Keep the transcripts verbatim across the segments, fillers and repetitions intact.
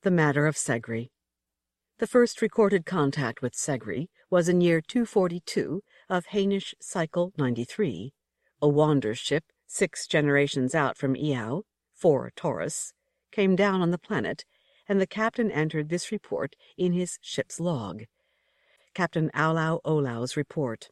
The Matter of Segri. The first recorded contact with Segri was in year two forty-two of Hainish Cycle ninety-three, a wander ship six generations out from Iau, four Taurus, came down on the planet, and the captain entered this report in his ship's log. Captain Aulau Olau's report.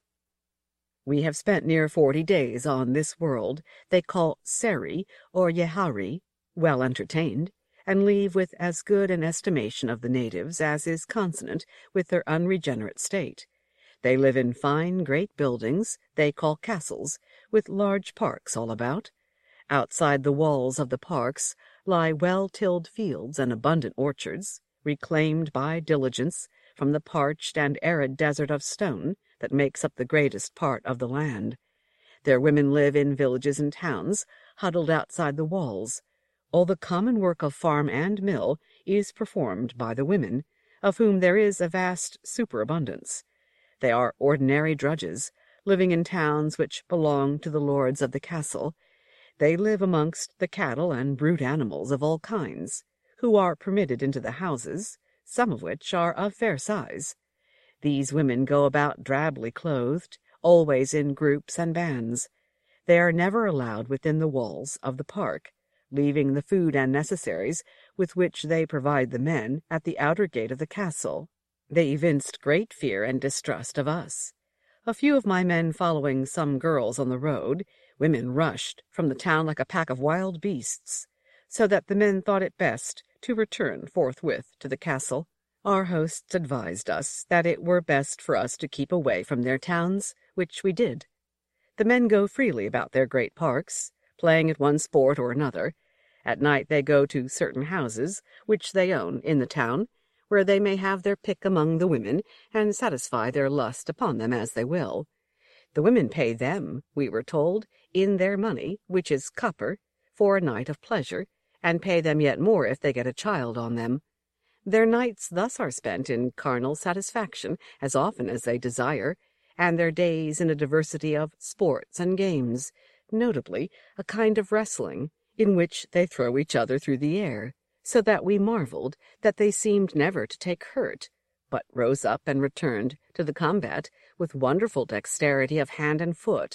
We have spent near forty days on this world they call Seri or Yehari, well entertained, and leave with as good an estimation of the natives as is consonant with their unregenerate state. They live in fine great buildings they call castles, with large parks all about. Outside the walls of the parks lie well-tilled fields and abundant orchards, reclaimed by diligence from the parched and arid desert of stone that makes up the greatest part of the land. Their women live in villages and towns, huddled outside the walls. All the common work of farm and mill is performed by the women, of whom there is a vast superabundance. They are ordinary drudges, living in towns which belong to the lords of the castle. They live amongst the cattle and brute animals of all kinds, who are permitted into the houses, some of which are of fair size. These women go about drably clothed, always in groups and bands. They are never allowed within the walls of the park, leaving the food and necessaries with which they provide the men at the outer gate of the castle. They evinced great fear and distrust of us. A few of my men following some girls on the road, women rushed from the town like a pack of wild beasts, so that the men thought it best to return forthwith to the castle. Our hosts advised us that it were best for us to keep away from their towns, which we did. The men go freely about their great parks, playing at one sport or another. At night they go to certain houses, which they own in the town, where they may have their pick among the women, and satisfy their lust upon them as they will. The women pay them, we were told, in their money, which is copper, for a night of pleasure, and pay them yet more if they get a child on them. Their nights thus are spent in carnal satisfaction as often as they desire, and their days in a diversity of sports and games, notably a kind of wrestling, in which they throw each other through the air, so that we marveled that they seemed never to take hurt, but rose up and returned to the combat with wonderful dexterity of hand and foot.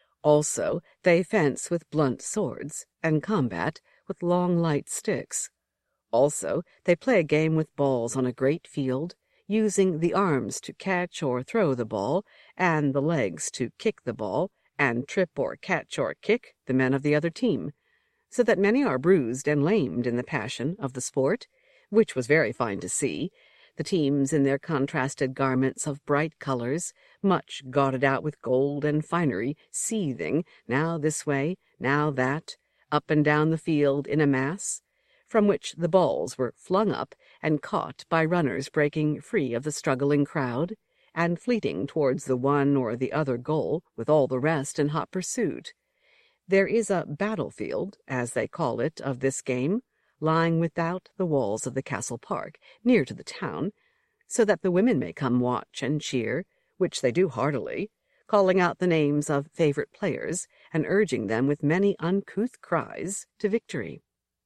Also they fence with blunt swords, and combat with long light sticks. Also they play a game with balls on a great field, using the arms to catch or throw the ball, and the legs to kick the ball, and trip or catch or kick the men of the other team, so that many are bruised and lamed in the passion of the sport, which was very fine to see, the teams in their contrasted garments of bright colors, much gauded out with gold and finery, seething, now this way, now that, up and down the field in a mass, from which the balls were flung up and caught by runners breaking free of the struggling crowd, and fleeting towards the one or the other goal with all the rest in hot pursuit. There is a battlefield, as they call it, of this game, lying without the walls of the castle park, near to the town, so that the women may come watch and cheer, which they do heartily, calling out the names of favourite players, and urging them with many uncouth cries to victory.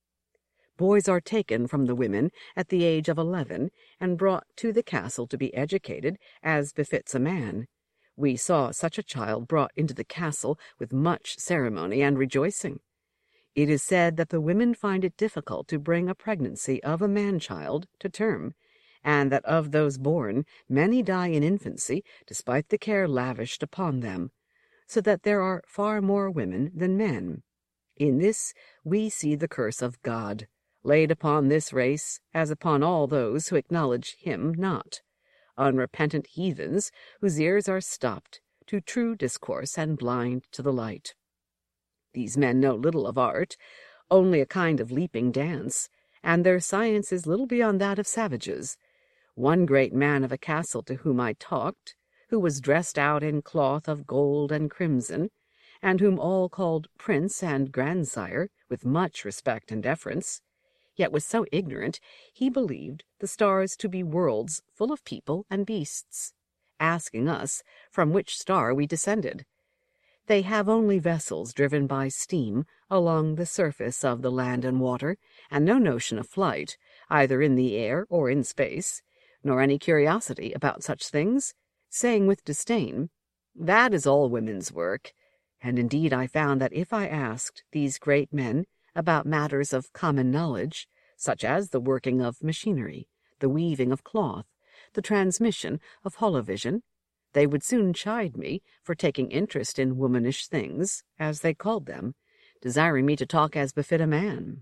Boys are taken from the women at the age of eleven, and brought to the castle to be educated, as befits a man. We saw such a child brought into the castle with much ceremony and rejoicing. It is said that the women find it difficult to bring a pregnancy of a man-child to term, and that of those born many die in infancy, despite the care lavished upon them, so that there are far more women than men. In this we see the curse of God, laid upon this race as upon all those who acknowledge him not. Unrepentant heathens whose ears are stopped to true discourse and blind to the light. These men know little of art, only a kind of leaping dance, and their science is little beyond that of savages. One great man of a castle to whom I talked, who was dressed out in cloth of gold and crimson, and whom all called prince and grandsire with much respect and deference, yet was so ignorant he believed the stars to be worlds full of people and beasts, asking us from which star we descended. They have only vessels driven by steam along the surface of the land and water, and no notion of flight, either in the air or in space, nor any curiosity about such things, saying with disdain, "That is all women's work." And indeed I found that if I asked these great men about matters of common knowledge, such as the working of machinery, the weaving of cloth, the transmission of holovision, they would soon chide me for taking interest in womanish things, as they called them, desiring me to talk as befit a man.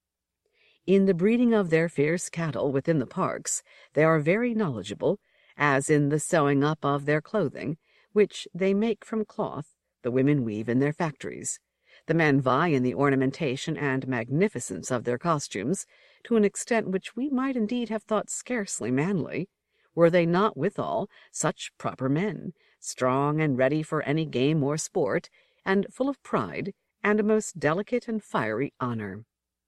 In the breeding of their fierce cattle within the parks, they are very knowledgeable, as in the sewing up of their clothing, which they make from cloth, the women weave in their factories. The men vie in the ornamentation and magnificence of their costumes, to an extent which we might indeed have thought scarcely manly, were they not withal such proper men, strong and ready for any game or sport, and full of pride, and a most delicate and fiery honour.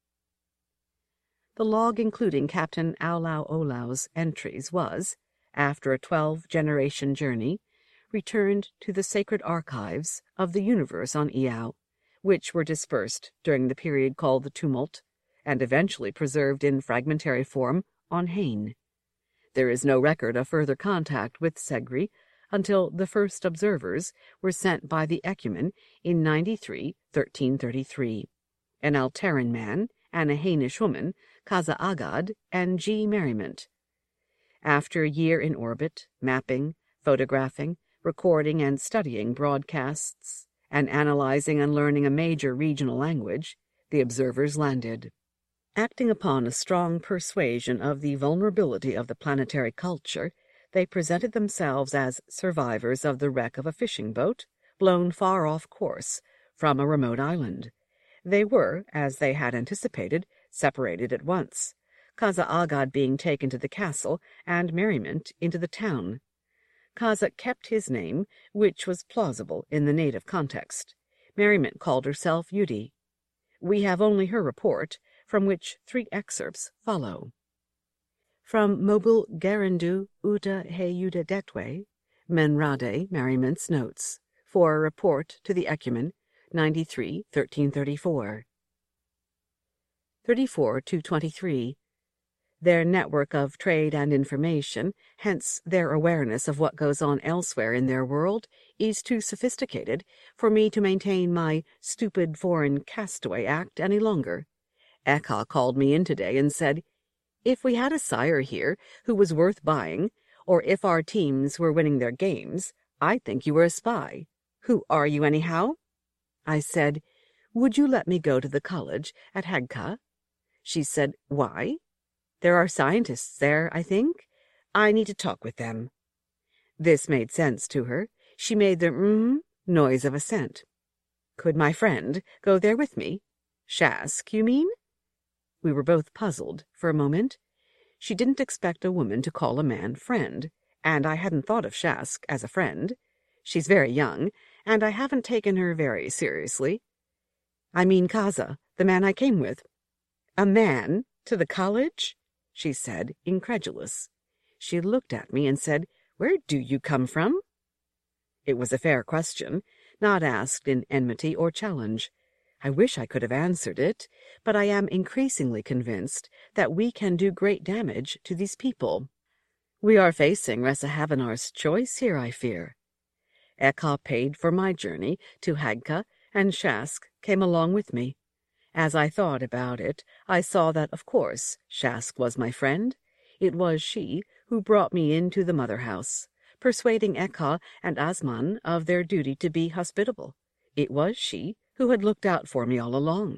The log including Captain Aulau Olau's entries was, after a twelve-generation journey, returned to the sacred archives of the universe on Iao, which were dispersed during the period called the Tumult, and eventually preserved in fragmentary form on Hain. There is no record of further contact with Segri until the first observers were sent by the Ecumen in ninety-three, thirteen thirty-three, an Alteran man and a Hainish woman, Kaza Agad and G. Merriment. After a year in orbit, mapping, photographing, recording and studying broadcasts, and analyzing and learning a major regional language, the observers landed. Acting upon a strong persuasion of the vulnerability of the planetary culture, they presented themselves as survivors of the wreck of a fishing boat, blown far off course from a remote island. They were, as they had anticipated, separated at once, Kaza Agad being taken to the castle and Merriment into the town. Kaza kept his name, which was plausible in the native context. Merriment called herself Yudi. We have only her report, from which three excerpts follow. From Mobile Garandu Uda He Yuda Detwe, Menrade, Merriment's Notes, for a report to the Ecumen, ninety-three, thirteen thirty-four. thirty-four to twenty-three. Their network of trade and information, hence their awareness of what goes on elsewhere in their world, is too sophisticated for me to maintain my stupid foreign castaway act any longer. Eka called me in today and said, "If we had a sire here who was worth buying, or if our teams were winning their games, I'd think you were a spy. Who are you, anyhow?" I said, "Would you let me go to the college at Hagka?" She said, "Why?" "There are scientists there, I think. I need to talk with them." This made sense to her. She made the mm noise of assent. "Could my friend go there with me?" "Shask, you mean?" We were both puzzled for a moment. She didn't expect a woman to call a man friend, and I hadn't thought of Shask as a friend. She's very young, and I haven't taken her very seriously. "I mean Kaza, the man I came with." "A man? To the college?" she said, incredulous. She looked at me and said, "Where do you come from?" It was a fair question, not asked in enmity or challenge. I wish I could have answered it, but I am increasingly convinced that we can do great damage to these people. We are facing Ressahavanar's choice here, I fear. Eka paid for my journey to Hagka, and Shask came along with me. As I thought about it, I saw that, of course, Shask was my friend. It was she who brought me into the mother-house, persuading Eka and Asman of their duty to be hospitable. It was she who had looked out for me all along.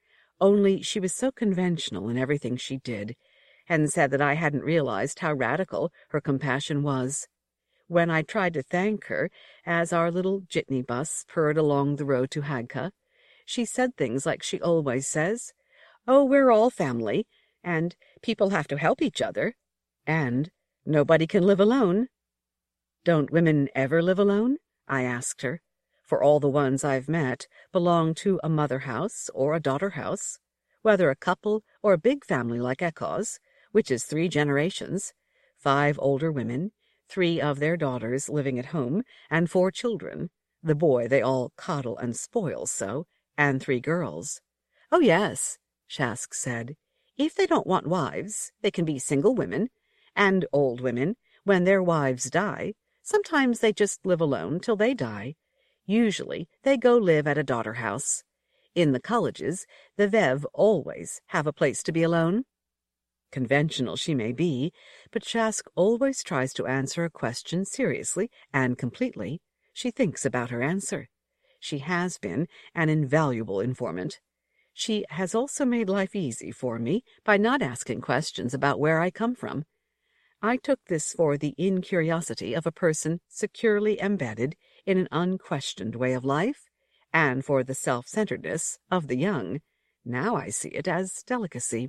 Only she was so conventional in everything she did, and said that I hadn't realized how radical her compassion was. When I tried to thank her, as our little jitney bus purred along the road to Hagka, she said things like she always says, "Oh, we're all family," and "people have to help each other," and "nobody can live alone." "Don't women ever live alone?" I asked her, for all the ones I've met belong to a mother-house or a daughter-house, whether a couple or a big family like Eka's, which is three generations, five older women, three of their daughters living at home, and four children, the boy they all coddle and spoil so, and three girls. Oh, yes, Shask said. If they don't want wives, they can be single women, and old women, when their wives die. Sometimes they just live alone till they die. Usually they go live at a daughter house. In the colleges, the Vev always have a place to be alone. Conventional she may be, but Shask always tries to answer a question seriously and completely. She thinks about her answer. She has been an invaluable informant. She has also made life easy for me by not asking questions about where I come from. I took this for the incuriosity of a person securely embedded in an unquestioned way of life, and for the self-centeredness of the young. Now I see it as delicacy.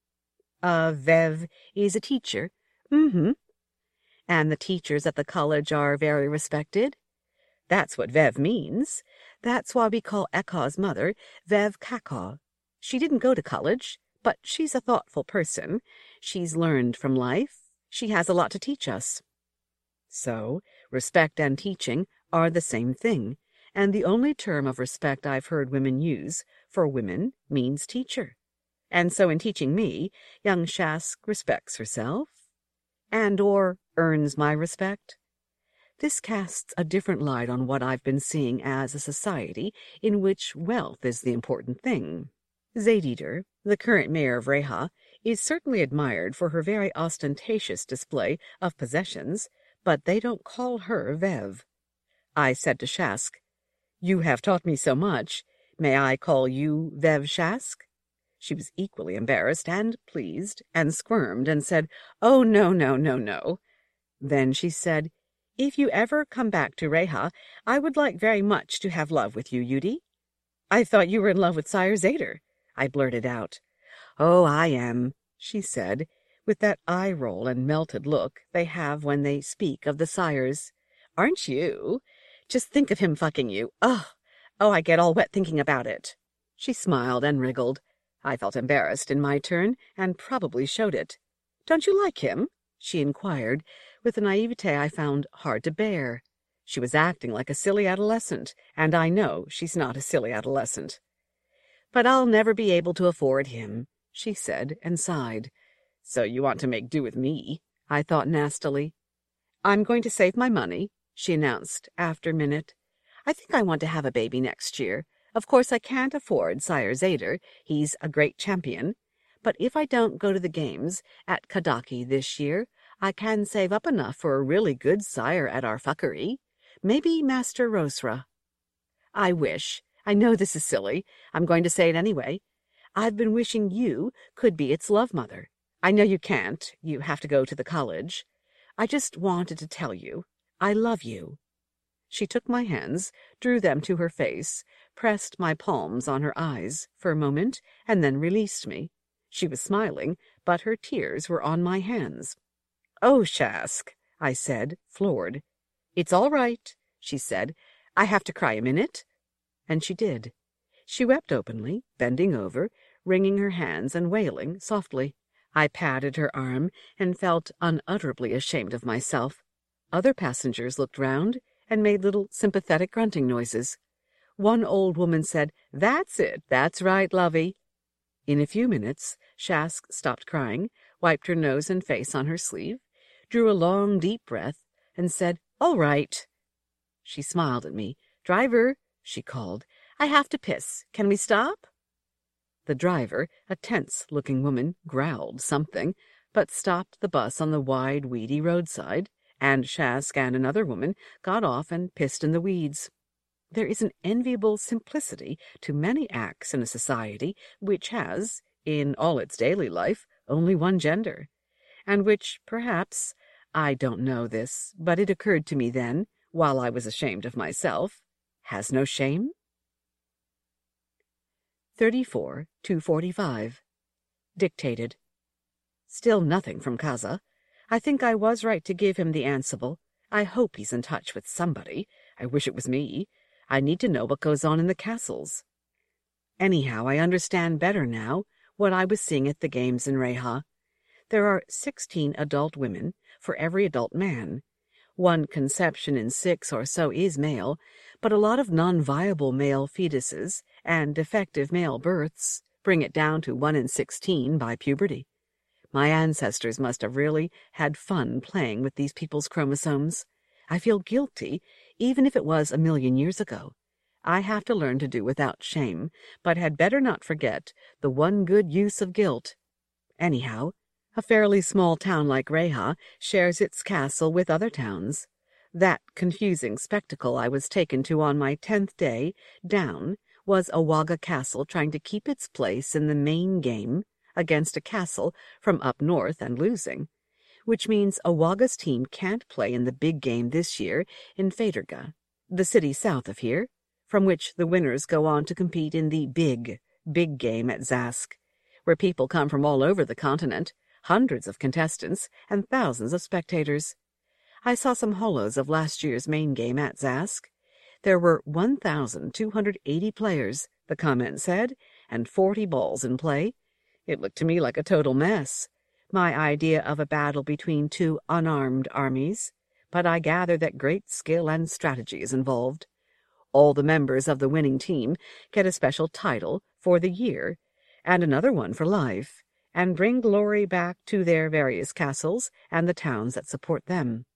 A Vev is a teacher. Mm-hmm. And the teachers at the college are very respected? That's what Vev means. That's why we call Ekaw's mother Vev Kakaw. She didn't go to college, but she's a thoughtful person. She's learned from life. She has a lot to teach us. So, respect and teaching are the same thing, and the only term of respect I've heard women use for women means teacher. And so in teaching me, young Shask respects herself, and or earns my respect. This casts a different light on what I've been seeing as a society in which wealth is the important thing. Zaideder, the current mayor of Reha, is certainly admired for her very ostentatious display of possessions, but they don't call her Vev. I said to Shask, "You have taught me so much. May I call you Vev Shask?" She was equally embarrassed and pleased, and squirmed and said, "Oh, no, no, no, no." Then she said, "If you ever come back to Reha, I would like very much to have love with you, Yudi." "I thought you were in love with Sire Zader," I blurted out. "Oh, I am," she said, with that eye-roll and melted look they have when they speak of the sires. "Aren't you? Just think of him fucking you. Oh, oh, I get all wet thinking about it." She smiled and wriggled. I felt embarrassed in my turn, and probably showed it. "Don't you like him?" she inquired, with a naivete I found hard to bear. She was acting like a silly adolescent, and I know she's not a silly adolescent. "But I'll never be able to afford him," she said, and sighed. "So you want to make do with me?" I thought nastily. "I'm going to save my money," she announced after a minute. "I think I want to have a baby next year. Of course I can't afford Sire Zader. He's a great champion. But if I don't go to the games at Kadaki this year, I can save up enough for a really good sire at our fuckery. Maybe Master Rosra. I wish. I know this is silly. I'm going to say it anyway. I've been wishing you could be its love mother. I know you can't. You have to go to the college. I just wanted to tell you. I love you." She took my hands, drew them to her face, pressed my palms on her eyes for a moment, and then released me. She was smiling, but her tears were on my hands. "Oh, Shask," I said, floored. "It's all right," she said. "I have to cry a minute." And she did. She wept openly, bending over, wringing her hands and wailing softly. I patted her arm and felt unutterably ashamed of myself. Other passengers looked round and made little sympathetic grunting noises. One old woman said, "That's it, that's right, lovey." In a few minutes, Shask stopped crying, wiped her nose and face on her sleeve, drew a long, deep breath, and said, "All right." She smiled at me. "Driver," she called, "I have to piss. Can we stop?" The driver, a tense-looking woman, growled something, but stopped the bus on the wide, weedy roadside, and Shask and another woman got off and pissed in the weeds. There is an enviable simplicity to many acts in a society which has, in all its daily life, only one gender, and which, perhaps, I don't know this, but it occurred to me then, while I was ashamed of myself, has no shame. thirty-four to forty-five. Dictated. Still nothing from Kaza. I think I was right to give him the Ansible. I hope he's in touch with somebody. I wish it was me. I need to know what goes on in the castles. Anyhow, I understand better now what I was seeing at the games in Reha. There are sixteen adult women for every adult man. One conception in six or so is male, but a lot of non-viable male fetuses and defective male births bring it down to one in sixteen by puberty. My ancestors must have really had fun playing with these people's chromosomes. I feel guilty, even if it was a million years ago. I have to learn to do without shame, but had better not forget the one good use of guilt. Anyhow, a fairly small town like Reha shares its castle with other towns. That confusing spectacle I was taken to on my tenth day down was Awaga Castle trying to keep its place in the main game against a castle from up north and losing, which means Awaga's team can't play in the big game this year in Faderga, the city south of here, from which the winners go on to compete in the big, big game at Zask, where people come from all over the continent, hundreds of contestants, and thousands of spectators. I saw some holos of last year's main game at Zask. There were one thousand two hundred eighty players, the comment said, and forty balls in play. It looked to me like a total mess, my idea of a battle between two unarmed armies, but I gather that great skill and strategy is involved. All the members of the winning team get a special title for the year, and another one for life, and bring glory back to their various castles and the towns that support them.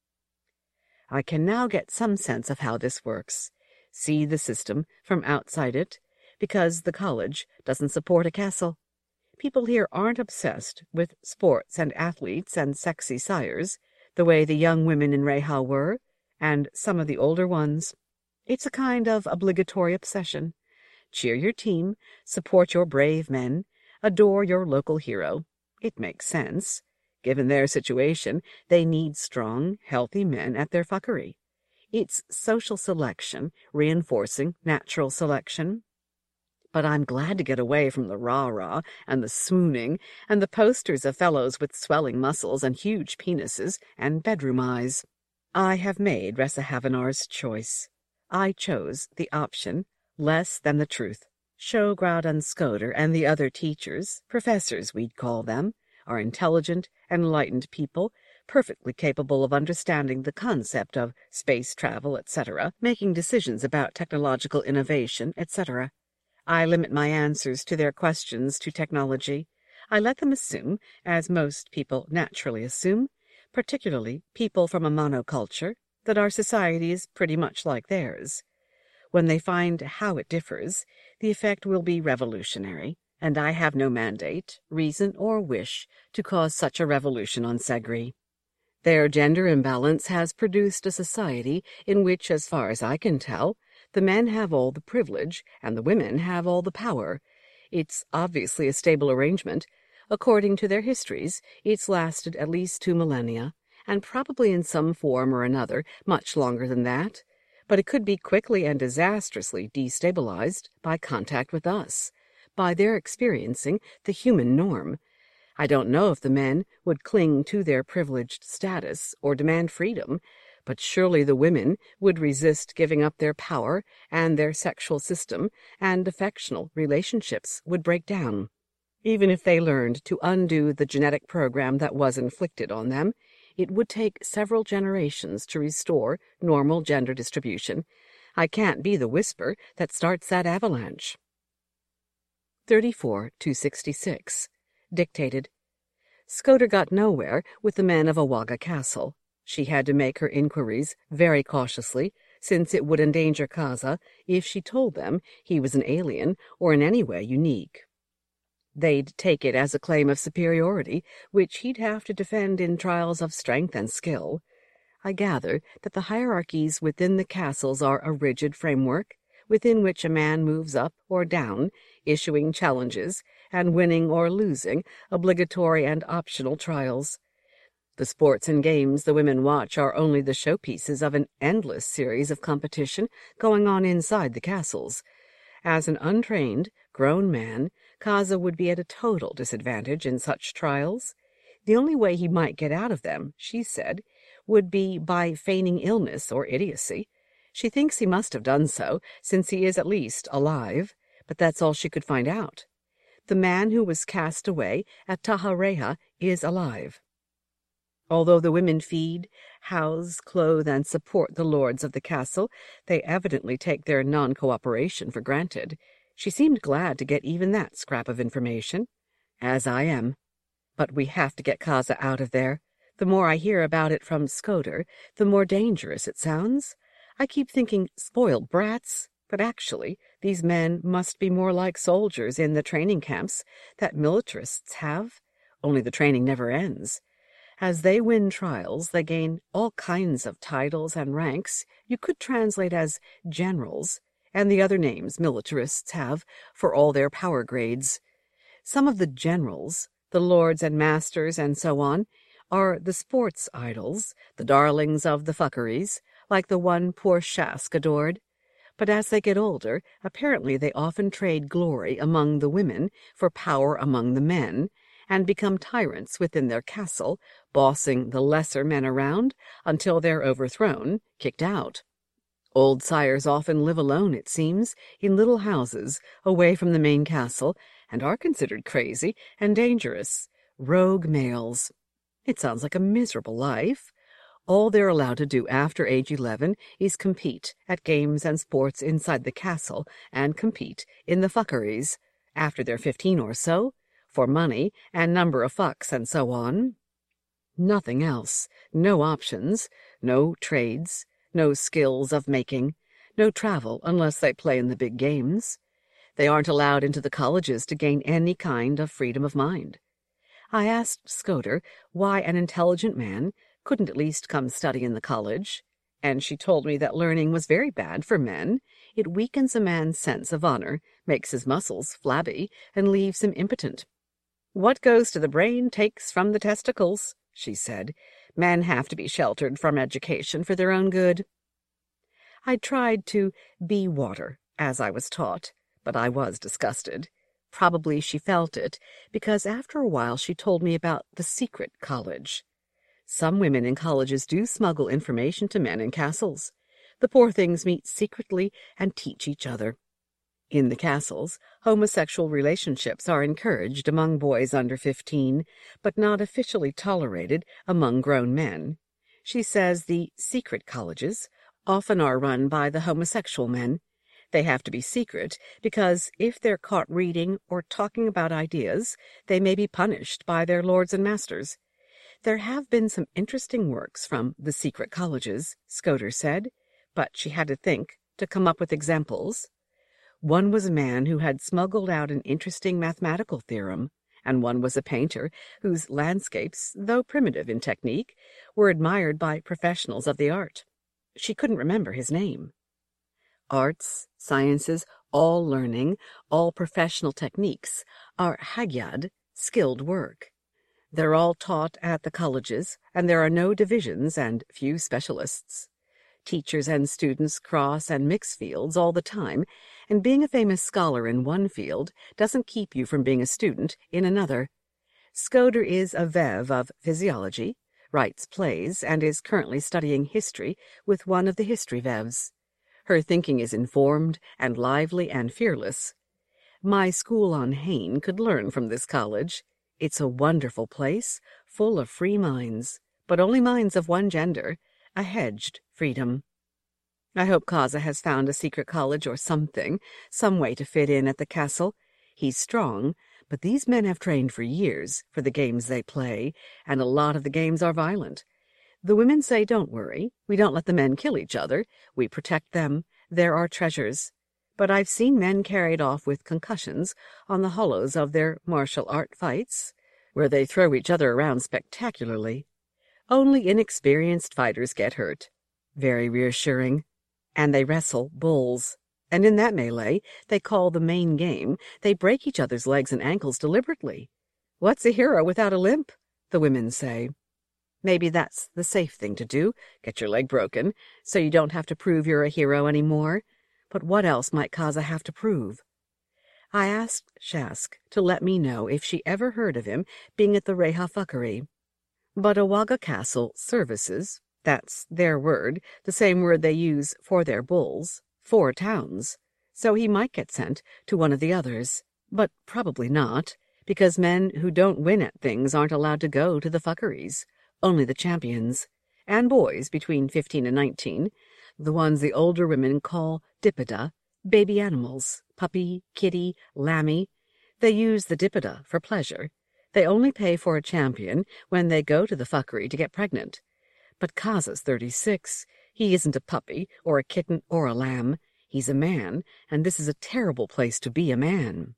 I can now get some sense of how this works, see the system from outside it, because the college doesn't support a castle. People here aren't obsessed with sports and athletes and sexy sires, the way the young women in Reha were, and some of the older ones. It's a kind of obligatory obsession. Cheer your team, support your brave men, adore your local hero. It makes sense. Given their situation, they need strong, healthy men at their fuckery. It's social selection, reinforcing natural selection. But I'm glad to get away from the rah-rah and the swooning and the posters of fellows with swelling muscles and huge penises and bedroom eyes. I have made Ressahavanar's choice. I chose the option less than the truth. Shograd and Skoder and the other teachers, professors we'd call them, are intelligent, enlightened people, perfectly capable of understanding the concept of space travel, et cetera, making decisions about technological innovation, et cetera. I limit my answers to their questions to technology. I let them assume, as most people naturally assume, particularly people from a monoculture, that our society is pretty much like theirs. When they find how it differs, the effect will be revolutionary, and I have no mandate, reason, or wish to cause such a revolution on Segri. Their gender imbalance has produced a society in which, as far as I can tell, the men have all the privilege and the women have all the power. It's obviously a stable arrangement. According to their histories, it's lasted at least two millennia, and probably in some form or another much longer than that. But it could be quickly and disastrously destabilized by contact with us, by their experiencing the human norm. I don't know if the men would cling to their privileged status or demand freedom, but surely the women would resist giving up their power, and their sexual system and affectional relationships would break down. Even if they learned to undo the genetic program that was inflicted on them, it would take several generations to restore normal gender distribution. I can't be the whisper that starts that avalanche. thirty-four to sixty-six. Dictated. Skoder got nowhere with the men of Awaga Castle. She had to make her inquiries very cautiously, since it would endanger Kaza if she told them he was an alien or in any way unique. They'd take it as a claim of superiority, which he'd have to defend in trials of strength and skill. I gather that the hierarchies within the castles are a rigid framework, within which a man moves up or down, issuing challenges, and winning or losing obligatory and optional trials. The sports and games the women watch are only the showpieces of an endless series of competition going on inside the castles. As an untrained, grown man, Kaza would be at a total disadvantage in such trials. The only way he might get out of them, she said, would be by feigning illness or idiocy. She thinks he must have done so, since he is at least alive, but that's all she could find out. The man who was cast away at Taha Reha is alive. Although the women feed, house, clothe, and support the lords of the castle, they evidently take their non-cooperation for granted. She seemed glad to get even that scrap of information. As I am. But we have to get Kaza out of there. The more I hear about it from Skoder, the more dangerous it sounds. I keep thinking spoiled brats, but actually, these men must be more like soldiers in the training camps that militarists have, only the training never ends. As they win trials, they gain all kinds of titles and ranks you could translate as generals, and the other names militarists have for all their power grades. Some of the generals, the lords and masters and so on, are the sports idols, the darlings of the fuckeries, like the one poor Shask adored. But as they get older, apparently they often trade glory among the women for power among the men, and become tyrants within their castle, bossing the lesser men around until they're overthrown, kicked out. Old sires often live alone, it seems, in little houses away from the main castle, and are considered crazy and dangerous. Rogue males. It sounds like a miserable life. All they're allowed to do after age eleven is compete at games and sports inside the castle and compete in the fuckeries, after they're fifteen or so, for money and number of fucks and so on. Nothing else. No options. No trades. No skills of making. No travel unless they play in the big games. They aren't allowed into the colleges to gain any kind of freedom of mind. I asked Skoder why an intelligent man couldn't at least come study in the college, and she told me that learning was very bad for men. It weakens a man's sense of honor, makes his muscles flabby, and leaves him impotent. What goes to the brain takes from the testicles, she said. Men have to be sheltered from education for their own good. I tried to be water, as I was taught, but I was disgusted. Probably she felt it, because after a while she told me about the secret college. Some women in colleges do smuggle information to men in castles. The poor things meet secretly and teach each other. In the castles, homosexual relationships are encouraged among boys under fifteen, but not officially tolerated among grown men. She says the secret colleges often are run by the homosexual men. They have to be secret because if they're caught reading or talking about ideas, they may be punished by their lords and masters. There have been some interesting works from the secret colleges, Skoder said, but she had to think to come up with examples. One was a man who had smuggled out an interesting mathematical theorem, and one was a painter whose landscapes, though primitive in technique, were admired by professionals of the art. She couldn't remember his name. Arts, sciences, all learning, all professional techniques are hagyad, skilled work. They're all taught at the colleges, and there are no divisions and few specialists. Teachers and students cross and mix fields all the time, and being a famous scholar in one field doesn't keep you from being a student in another. Skoder is a Vev of physiology, writes plays, and is currently studying history with one of the history Vevs. Her thinking is informed and lively and fearless. My school on Hain could learn from this college. It's a wonderful place, full of free minds, but only minds of one gender, a hedged freedom. I hope Kaza has found a secret college or something, some way to fit in at the castle. He's strong, but these men have trained for years for the games they play, and a lot of the games are violent. The women say, don't worry, we don't let the men kill each other, we protect them, they're our treasures. But I've seen men carried off with concussions on the hollows of their martial art fights, where they throw each other around spectacularly. Only inexperienced fighters get hurt. Very reassuring. And they wrestle bulls. And in that melee, they call the main game, they break each other's legs and ankles deliberately. What's a hero without a limp? The women say. Maybe that's the safe thing to do, get your leg broken, so you don't have to prove you're a hero anymore. But what else might Kaza have to prove? I asked Shask to let me know if she ever heard of him being at the Reha Fuckery. But Awaga Castle services, that's their word, the same word they use for their bulls, four towns. So he might get sent to one of the others, but probably not, because men who don't win at things aren't allowed to go to the fuckeries. only the champions, and boys between fifteen and nineteen, the ones the older women call dipida, baby animals, puppy, kitty, lammy. They use the dipida for pleasure. They only pay for a champion when they go to the fuckery to get pregnant. But Kaza's thirty-six. He isn't a puppy or a kitten or a lamb. He's a man, and this is a terrible place to be a man.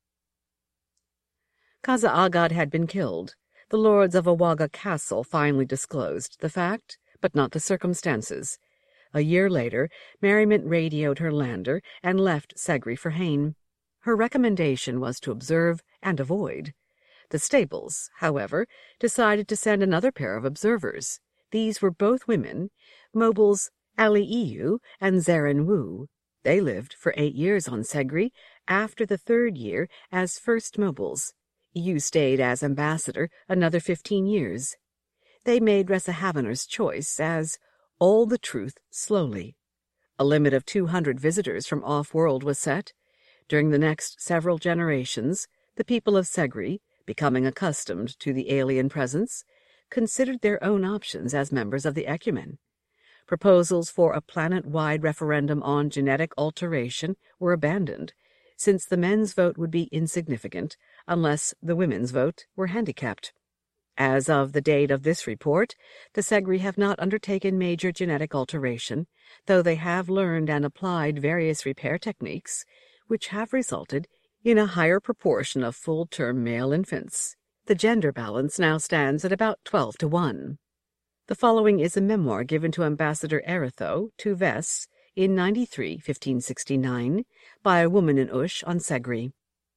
Kaza Agad had been killed. The lords of Awaga Castle finally disclosed the fact, but not the circumstances. A year later, Merriment radioed her lander and left Segri for Hain. Her recommendation was to observe and avoid. The stables, however, decided to send another pair of observers. These were both women, Mobiles Aliiu and Zeren Wu. They lived for eight years on Segri, after the third year as first Mobiles. Yu stayed as ambassador another fifteen years. They made Ressahavener's choice as all the truth slowly. A limit of two hundred visitors from off-world was set. During the next several generations, the people of Segri, becoming accustomed to the alien presence, considered their own options as members of the Ecumen. Proposals for a planet-wide referendum on genetic alteration were abandoned, since the men's vote would be insignificant unless the women's vote were handicapped. As of the date of this report, the Segri have not undertaken major genetic alteration, though they have learned and applied various repair techniques, which have resulted in a higher proportion of full-term male infants. The gender balance now stands at about twelve to one. The following is a memoir given to Ambassador Eretho to Vess in ninety-three fifteen sixty-nine by a woman in Ush on Segri.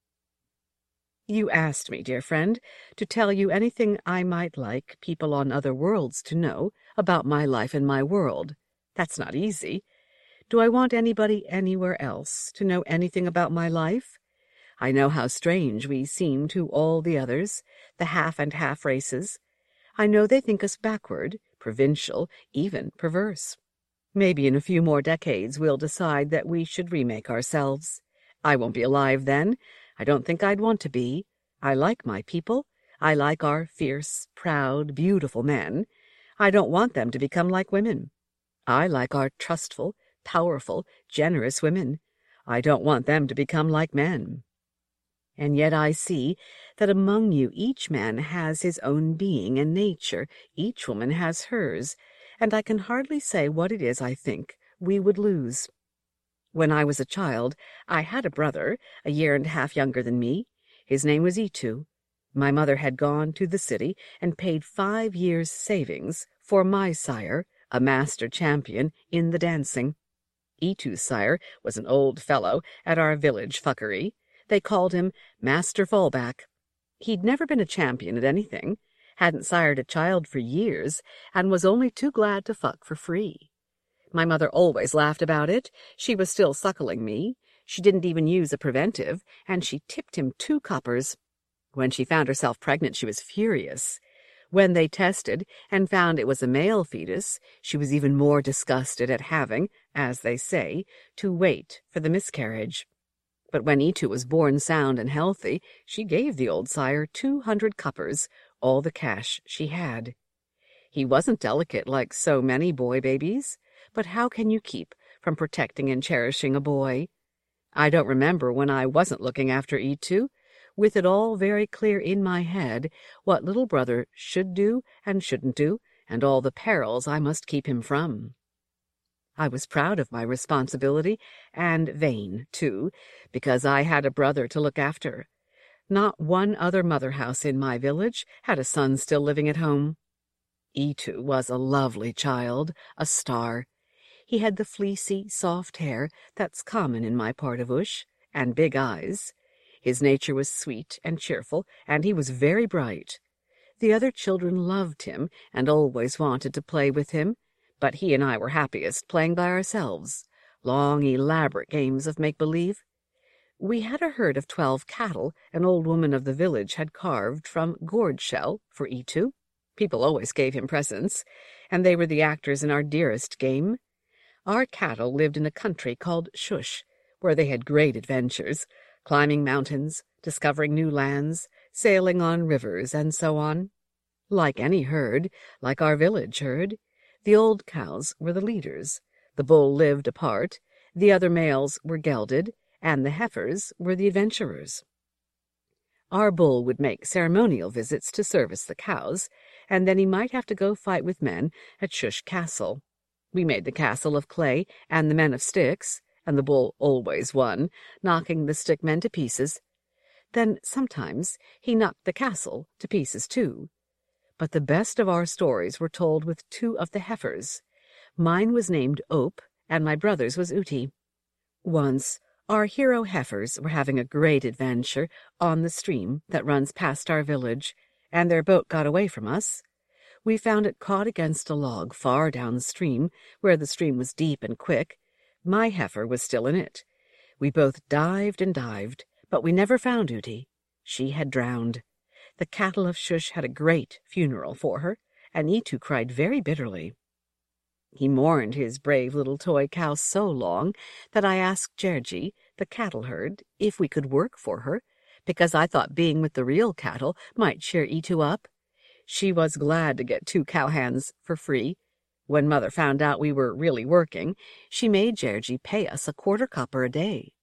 You asked me, dear friend, to tell you anything I might like people on other worlds to know about my life in my world. That's not easy. Do I want anybody anywhere else to know anything about my life? I know how strange we seem to all the others, the half-and-half races. I know they think us backward, provincial, even perverse. Maybe in a few more decades we'll decide that we should remake ourselves. I won't be alive then. I don't think I'd want to be. I like my people. I like our fierce, proud, beautiful men. I don't want them to become like women. I like our trustful, powerful, generous women. I don't want them to become like men. And yet I see that among you each man has his own being and nature, each woman has hers, and I can hardly say what it is I think we would lose. When I was a child, I had a brother, a year and a half younger than me. His name was Itu. My mother had gone to the city and paid five years' savings for my sire, a master champion in the dancing. Itu's sire was an old fellow at our village fuckery. They called him Master Fallback. He'd never been a champion at anything, hadn't sired a child for years, and was only too glad to fuck for free. My mother always laughed about it. She was still suckling me. She didn't even use a preventive, and she tipped him two coppers. When she found herself pregnant, she was furious. When they tested and found it was a male fetus, she was even more disgusted at having, as they say, to wait for the miscarriage. But when Itu was born sound and healthy, she gave the old sire two hundred coppers, all the cash she had. He wasn't delicate like so many boy babies, but how can you keep from protecting and cherishing a boy? I don't remember when I wasn't looking after Itu, with it all very clear in my head what little brother should do and shouldn't do, and all the perils I must keep him from. I was proud of my responsibility, and vain, too, because I had a brother to look after. Not one other mother house in my village had a son still living at home. Itu was a lovely child, a star. He had the fleecy, soft hair that's common in my part of Ush, and big eyes. His nature was sweet and cheerful, and he was very bright. The other children loved him and always wanted to play with him, but he and I were happiest playing by ourselves, long, elaborate games of make-believe. We had a herd of twelve cattle an old woman of the village had carved from gourd shell for Itu. People always gave him presents, and they were the actors in our dearest game. Our cattle lived in a country called Shush, where they had great adventures, climbing mountains, discovering new lands, sailing on rivers, and so on. Like any herd, like our village herd, the old cows were the leaders. The bull lived apart, the other males were gelded, and the heifers were the adventurers. Our bull would make ceremonial visits to service the cows, and then he might have to go fight with men at Shush Castle. We made the castle of clay and the men of sticks, and the bull always won, knocking the stick men to pieces. Then sometimes he knocked the castle to pieces too. But the best of our stories were told with two of the heifers. Mine was named Ope, and my brother's was Uti. Once, our hero heifers were having a great adventure on the stream that runs past our village, and their boat got away from us. We found it caught against a log far downstream, where the stream was deep and quick. My heifer was still in it. We both dived and dived, but we never found Uti. She had drowned. The cattle of Shush had a great funeral for her, and Itu cried very bitterly. He mourned his brave little toy cow so long that I asked Gergi, the cattle herd, if we could work for her, because I thought being with the real cattle might cheer Itu up. She was glad to get two cowhands for free. When Mother found out we were really working, she made Gergi pay us a quarter copper a day.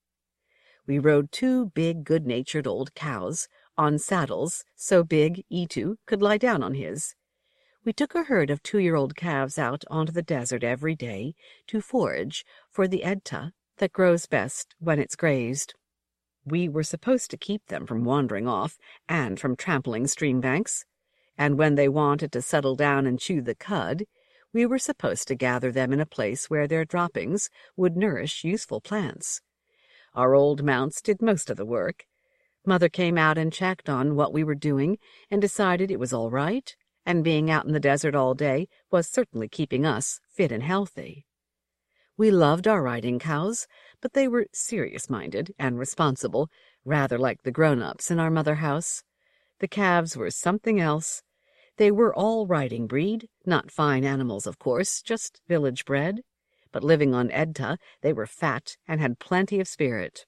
We rode two big, good-natured old cows on saddles so big Itu could lie down on his. We took a herd of two-year-old calves out onto the desert every day to forage for the edta that grows best when it's grazed. We were supposed to keep them from wandering off and from trampling stream banks, and when they wanted to settle down and chew the cud, we were supposed to gather them in a place where their droppings would nourish useful plants. Our old mounts did most of the work. Mother came out and checked on what we were doing and decided it was all right, and being out in the desert all day was certainly keeping us fit and healthy. We loved our riding cows, but they were serious-minded and responsible, rather like the grown-ups in our mother house. The calves were something else. They were all riding breed, not fine animals, of course, just village bred. But living on Edta, they were fat and had plenty of spirit.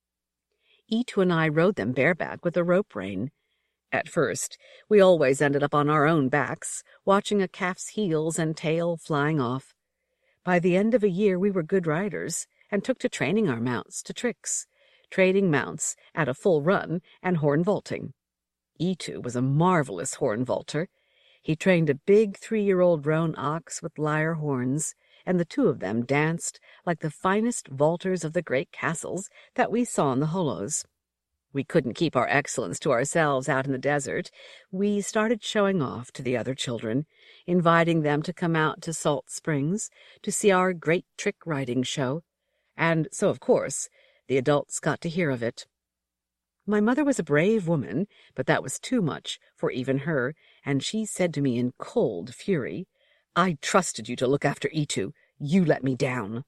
Itu and I rode them bareback with a rope rein. At first, we always ended up on our own backs, watching a calf's heels and tail flying off. By the end of a year we were good riders, and took to training our mounts to tricks, trading mounts at a full run and horn vaulting. Itu was a marvelous horn vaulter. He trained a big three-year-old roan ox with lyre horns, and the two of them danced like the finest vaulters of the great castles that we saw in the hollows. We couldn't keep our excellence to ourselves out in the desert. We started showing off to the other children, inviting them to come out to Salt Springs to see our great trick riding show, and so, of course, the adults got to hear of it. My mother was a brave woman, but that was too much for even her, and she said to me in cold fury, "I trusted you to look after Itu. You let me down."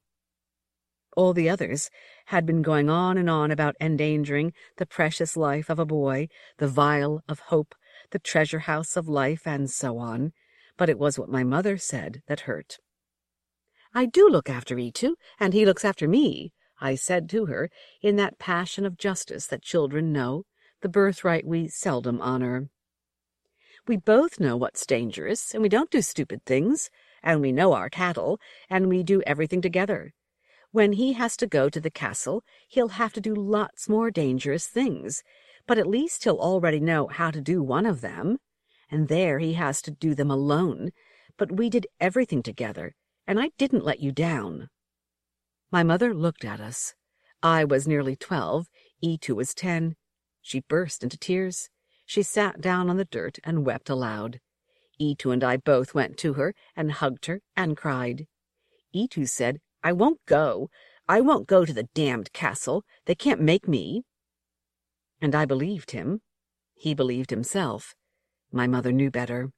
All the others had been going on and on about endangering the precious life of a boy, the vial of hope, the treasure house of life, and so on, but it was what my mother said that hurt. "I do look after Itu, and he looks after me," I said to her in that passion of justice that children know, the birthright we seldom honor. "We both know what's dangerous, and we don't do stupid things, and we know our cattle, and we do everything together. When he has to go to the castle, he'll have to do lots more dangerous things, but at least he'll already know how to do one of them. And there he has to do them alone, but we did everything together, and I didn't let you down." My mother looked at us. I was nearly twelve, Itu was ten. She burst into tears. She sat down on the dirt and wept aloud. Itu and I both went to her and hugged her and cried. Itu said, "I won't go. I won't go to the damned castle. They can't make me." And I believed him. He believed himself. My mother knew better.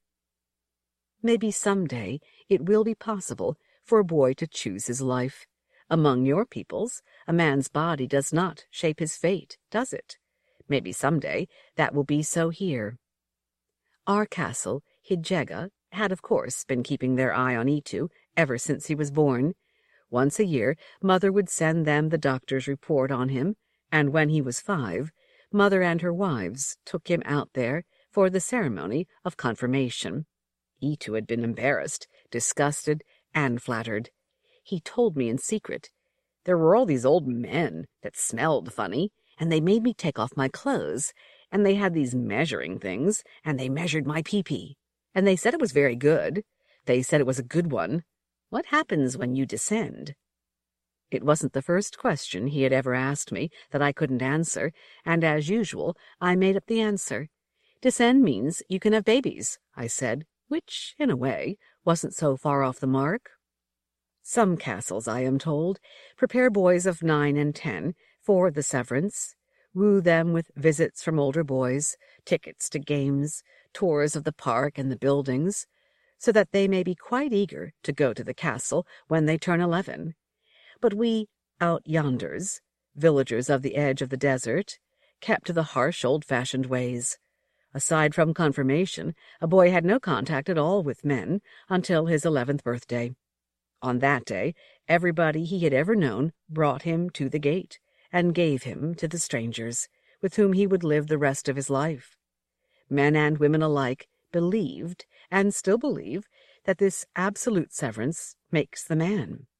Maybe someday it will be possible for a boy to choose his life. Among your peoples, a man's body does not shape his fate, does it? Maybe someday that will be so here. Our castle, Hidjega, had of course been keeping their eye on Itu ever since he was born. Once a year, Mother would send them the doctor's report on him, and when he was five, Mother and her wives took him out there for the ceremony of confirmation. Itu had been embarrassed, disgusted, and flattered. He told me in secret. There were all these old men that smelled funny, and they made me take off my clothes, and they had these measuring things, and they measured my pee-pee, and they said it was very good. They said it was a good one. What happens when you descend? It wasn't the first question he had ever asked me that I couldn't answer, and as usual, I made up the answer. Descend means you can have babies, I said, which, in a way, wasn't so far off the mark. Some castles, I am told, prepare boys of nine and ten for the severance, woo them with visits from older boys, tickets to games, tours of the park and the buildings, so that they may be quite eager to go to the castle when they turn eleven. But we out-yonders, villagers of the edge of the desert, kept to the harsh old-fashioned ways. Aside from confirmation, a boy had no contact at all with men until his eleventh birthday. On that day, everybody he had ever known brought him to the gate and gave him to the strangers, with whom he would live the rest of his life. Men and women alike believed, and still believe, that this absolute severance makes the man.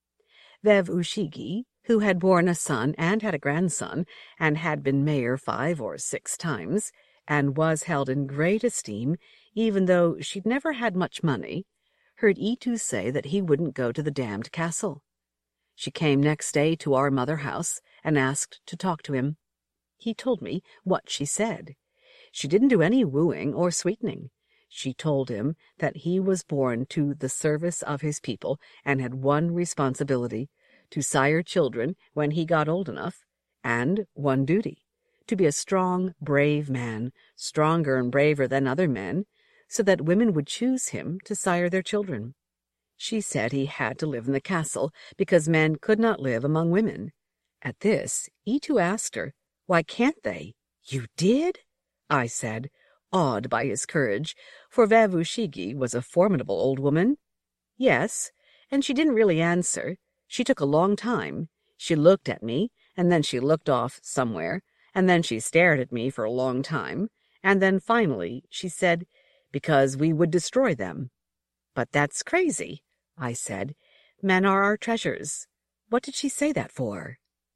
Vev Ushigi, who had borne a son and had a grandson, and had been mayor five or six times, and was held in great esteem, even though she'd never had much money, heard Itu say that he wouldn't go to the damned castle. She came next day to our mother house and asked to talk to him. He told me what she said. She didn't do any wooing or sweetening. She told him that he was born to the service of his people and had one responsibility, to sire children when he got old enough, and one duty, to be a strong, brave man, stronger and braver than other men, so that women would choose him to sire their children. She said he had to live in the castle because men could not live among women. At this, Itu asked her, "Why can't they?" "You did?" I said, awed by his courage, for Vev Ushigi was a formidable old woman. "Yes," and she didn't really answer. She took a long time. She looked at me, and then she looked off somewhere, and then she stared at me for a long time, and then finally she said, "Because we would destroy them." "But that's crazy," I said. "Men are our treasures. What did she say that for?"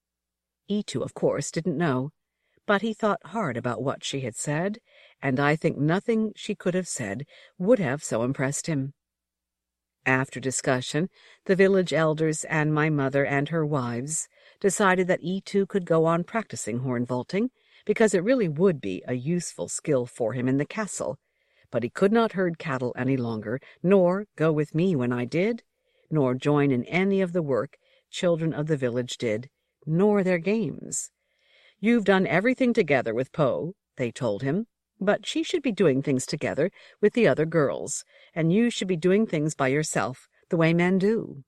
Itu, of course, didn't know, but he thought hard about what she had said, and I think nothing she could have said would have so impressed him. After discussion, the village elders and my mother and her wives decided that Itu could go on practicing horn vaulting, because it really would be a useful skill for him in the castle, but he could not herd cattle any longer, nor go with me when I did, nor join in any of the work children of the village did, nor their games. "You've done everything together with Po," they told him, "but she should be doing things together with the other girls, and you should be doing things by yourself, the way men do."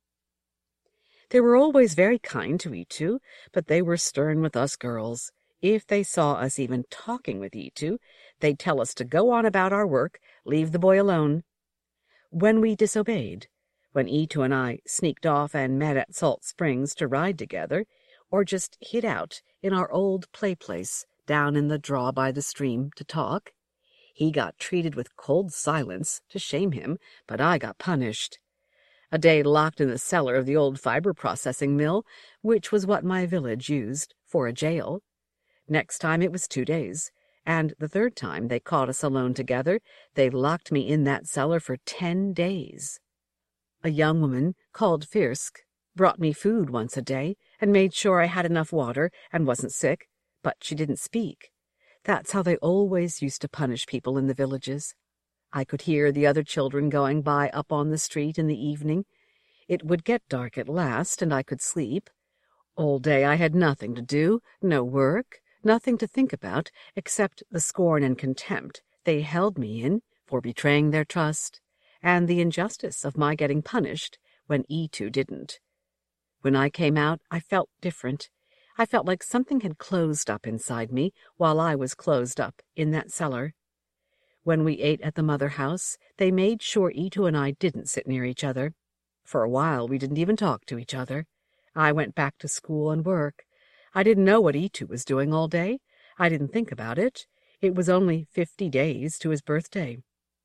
They were always very kind to Itu, but they were stern with us girls. If they saw us even talking with Itu, they'd tell us to go on about our work, leave the boy alone. When we disobeyed, when Itu and I sneaked off and met at Salt Springs to ride together, or just hid out in our old play place down in the draw by the stream to talk, he got treated with cold silence to shame him, but I got punished. A day locked in the cellar of the old fiber processing mill, which was what my village used for a jail. Next time it was two days, and the third time they caught us alone together, they locked me in that cellar for ten days. A young woman called Firsk brought me food once a day and made sure I had enough water and wasn't sick, but she didn't speak. That's how they always used to punish people in the villages. I could hear the other children going by up on the street in the evening. It would get dark at last, and I could sleep. All day I had nothing to do, no work, nothing to think about except the scorn and contempt they held me in for betraying their trust, and the injustice of my getting punished when Itu didn't. When I came out, I felt different. I felt like something had closed up inside me while I was closed up in that cellar. When we ate at the mother house, they made sure Itu and I didn't sit near each other. For a while, we didn't even talk to each other. I went back to school and work. I didn't know what Itu was doing all day. I didn't think about it. It was only fifty days to his birthday.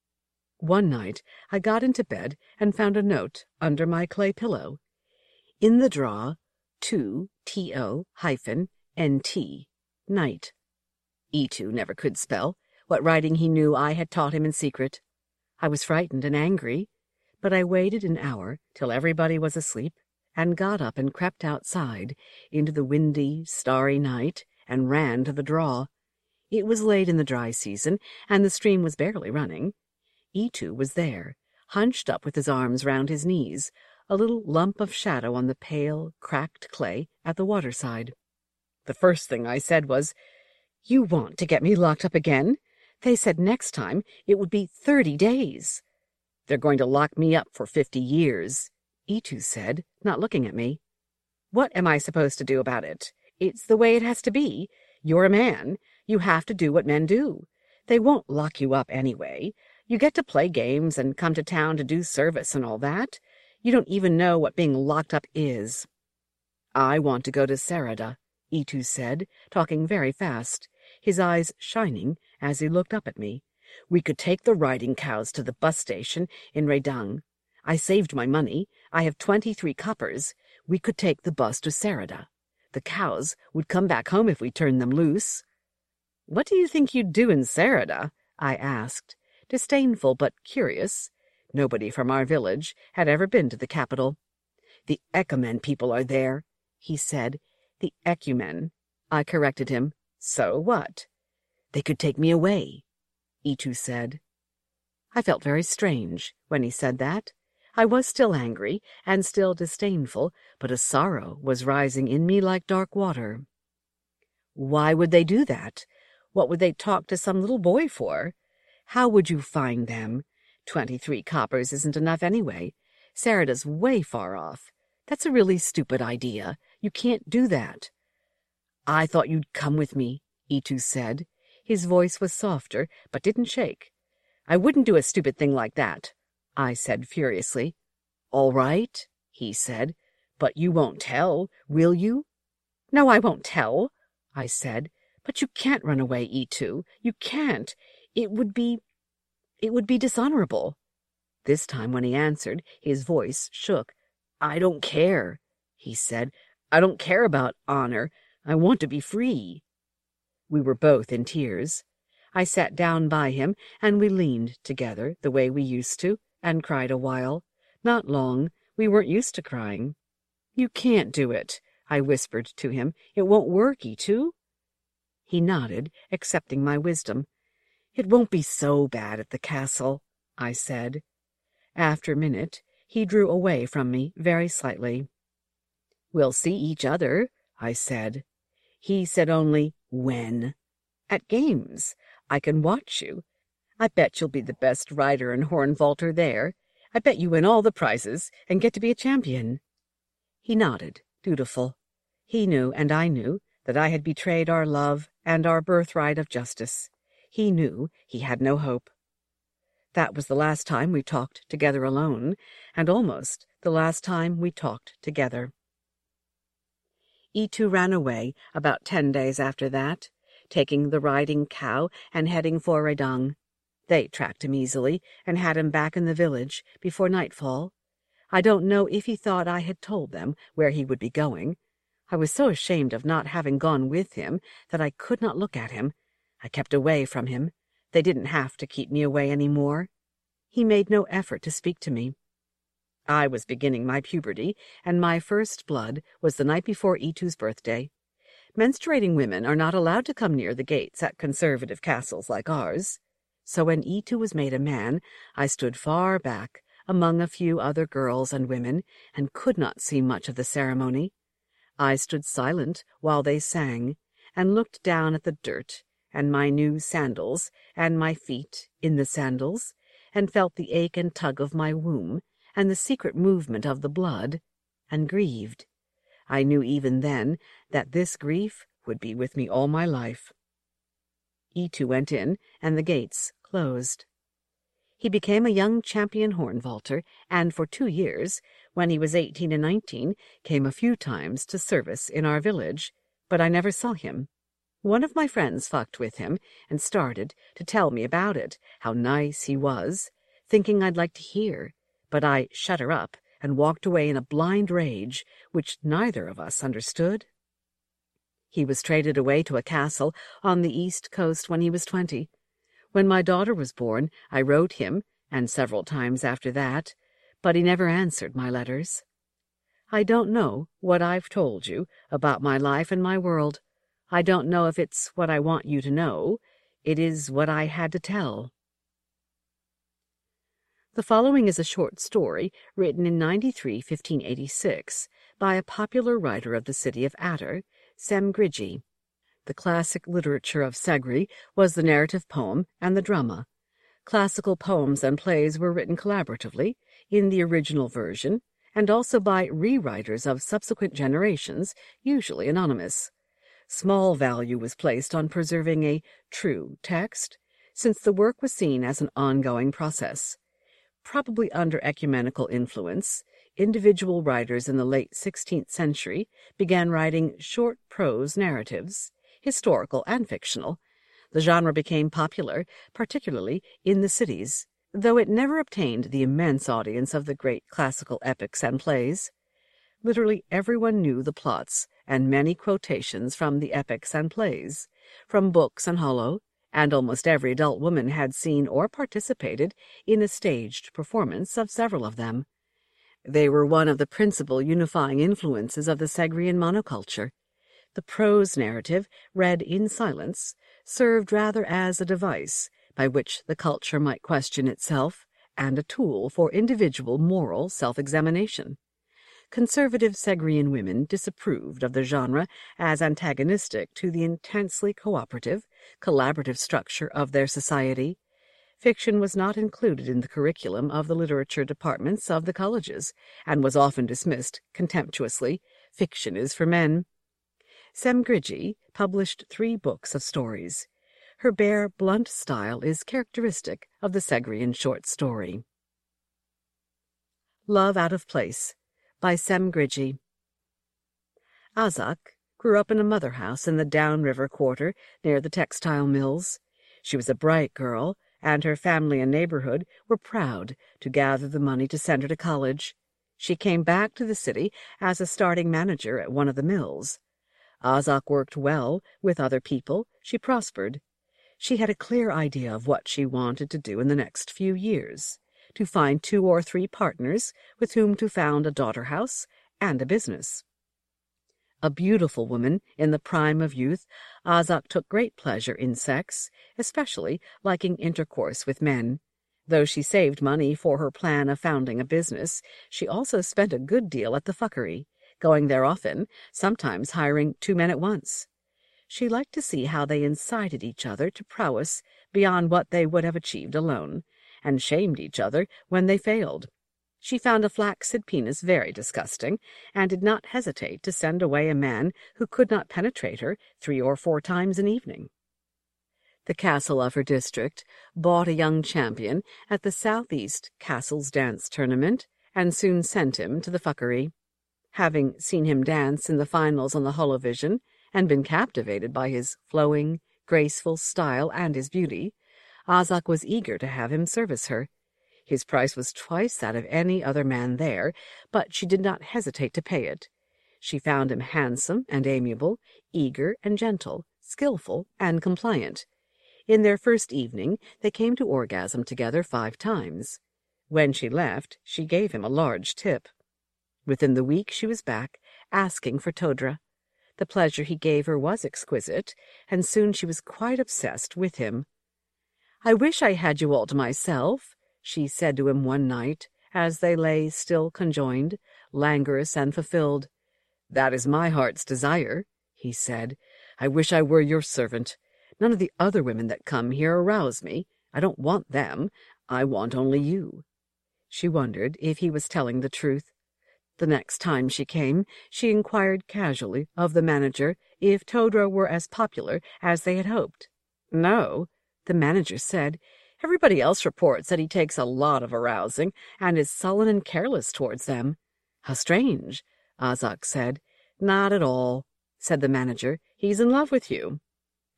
One night I got into bed and found a note under my clay pillow. In the drawer, two T O hyphen N T, night. Itou never could spell. What writing he knew I had taught him in secret. I was frightened and angry, but I waited an hour till everybody was asleep, and got up and crept outside into the windy, starry night, and ran to the draw. It was late in the dry season, and the stream was barely running. Itou was there, hunched up with his arms round his knees, a little lump of shadow on the pale, cracked clay at the waterside. The first thing I said was, "You want to get me locked up again? They said next time it would be thirty days." "They're going to lock me up for fifty years, Itou said, not looking at me. "What am I supposed to do about it? It's the way it has to be. You're a man. You have to do what men do. They won't lock you up anyway. You get to play games and come to town to do service and all that. You don't even know what being locked up is." "I want to go to Sarada," Itou said, talking very fast, his eyes shining as he looked up at me. "We could take the riding cows to the bus station in Redang. I saved my money. I have twenty-three coppers. We could take the bus to Sarada. The cows would come back home if we turned them loose." "What do you think you'd do in Sarada?" I asked, disdainful but curious. Nobody from our village had ever been to the capital. "The Ekumen people are there," he said. "The Ekumen," I corrected him. "So what?" "They could take me away," Itou said. I felt very strange when he said that. I was still angry and still disdainful, but a sorrow was rising in me like dark water. Why would they do that? What would they talk to some little boy for? How would you find them? Twenty-three coppers isn't enough anyway. Sarada's way far off. That's a really stupid idea. You can't do that. "I thought you'd come with me," Itou said. His voice was softer, but didn't shake. "I wouldn't do a stupid thing like that," I said furiously. "All right," he said, "but you won't tell, will you?" "No, I won't tell," I said. "But you can't run away, Itou. You can't. It would be... it would be dishonorable." This time when he answered, his voice shook. "I don't care," he said. "I don't care about honor. I want to be free." We were both in tears. I sat down by him, and we leaned together the way we used to, and cried a while. Not long. We weren't used to crying. "You can't do it," I whispered to him. "It won't work, Itou." He nodded, accepting my wisdom. "It won't be so bad at the castle," I said. After a minute, he drew away from me very slightly. "We'll see each other," I said. He said only, "When?" "At games. I can watch you. I bet you'll be the best rider and horn vaulter there. I bet you win all the prizes and get to be a champion." He nodded, dutiful. He knew, and I knew, that I had betrayed our love and our birthright of justice. He knew he had no hope. That was the last time we talked together alone, and almost the last time we talked together. Itou ran away about ten days after that, taking the riding cow and heading for Redang. They tracked him easily and had him back in the village before nightfall. I don't know if he thought I had told them where he would be going. I was so ashamed of not having gone with him that I could not look at him. I kept away from him. They didn't have to keep me away any more. He made no effort to speak to me. I was beginning my puberty, and my first blood was the night before Itou's birthday. Menstruating women are not allowed to come near the gates at conservative castles like ours. So when Itou was made a man, I stood far back among a few other girls and women, and could not see much of the ceremony. I stood silent while they sang, and looked down at the dirt, and my new sandals, and my feet in the sandals, and felt the ache and tug of my womb, and the secret movement of the blood, and grieved. I knew even then that this grief would be with me all my life. Itou went in, and the gates closed. He became a young champion horn vaulter, and for two years, when he was eighteen and nineteen, came a few times to service in our village, but I never saw him. One of my friends fucked with him and started to tell me about it, how nice he was, thinking I'd like to hear, but I shut her up and walked away in a blind rage, which neither of us understood. He was traded away to a castle on the east coast when he was twenty. When my daughter was born, I wrote him, and several times after that, but he never answered my letters. I don't know what I've told you about my life and my world. I don't know if it's what I want you to know. It is what I had to tell. The following is a short story written in ninety-three, fifteen eighty-six, by a popular writer of the city of Attar, Sem Grigi. The classic literature of Segri was the narrative poem and the drama. Classical poems and plays were written collaboratively in the original version, and also by rewriters of subsequent generations, usually anonymous. Small value was placed on preserving a true text, since the work was seen as an ongoing process. Probably under ecumenical influence, individual writers in the late sixteenth century began writing short prose narratives, historical and fictional. The genre became popular, particularly in the cities, though it never obtained the immense audience of the great classical epics and plays. Literally everyone knew the plots and many quotations from the epics and plays, from books and hollow, and almost every adult woman had seen or participated in a staged performance of several of them. They were one of the principal unifying influences of the Segrian monoculture. The prose narrative, read in silence, served rather as a device by which the culture might question itself, and a tool for individual moral self-examination. Conservative Segrian women disapproved of the genre as antagonistic to the intensely cooperative, collaborative structure of their society. Fiction was not included in the curriculum of the literature departments of the colleges, and was often dismissed contemptuously. Fiction is for men. Sem Grigi published three books of stories. Her bare, blunt style is characteristic of the Segrian short story. Love Out of Place, by Sem Grigi. Azak grew up in a mother house in the downriver quarter near the textile mills. She was a bright girl, and her family and neighborhood were proud to gather the money to send her to college. She came back to the city as a starting manager at one of the mills. Azak worked well with other people. She prospered. She had a clear idea of what she wanted to do in the next few years, to find two or three partners with whom to found a daughter house and a business. A beautiful woman in the prime of youth, Azak took great pleasure in sex, especially liking intercourse with men. Though she saved money for her plan of founding a business, she also spent a good deal at the fuckery, going there often, sometimes hiring two men at once. She liked to see how they incited each other to prowess beyond what they would have achieved alone, and shamed each other when they failed. She found a flaccid penis very disgusting, and did not hesitate to send away a man who could not penetrate her three or four times an evening. The castle of her district bought a young champion at the Southeast Castles Dance Tournament, and soon sent him to the fuckery. Having seen him dance in the finals on the Holovision, and been captivated by his flowing, graceful style and his beauty, Azak was eager to have him service her. His price was twice that of any other man there, but she did not hesitate to pay it. She found him handsome and amiable, eager and gentle, skillful and compliant. In their first evening they came to orgasm together five times. When she left, she gave him a large tip. Within the week she was back, asking for Todra. The pleasure he gave her was exquisite, and soon she was quite obsessed with him. "I wish I had you all to myself," she said to him one night, as they lay still conjoined, languorous and fulfilled. "That is my heart's desire," he said. "I wish I were your servant. None of the other women that come here arouse me. I don't want them. I want only you." She wondered if he was telling the truth. The next time she came, she inquired casually of the manager if Todra were as popular as they had hoped. "No," the manager said. "Everybody else reports that he takes a lot of arousing and is sullen and careless towards them." "How strange," Azak said. "Not at all," said the manager. "He's in love with you."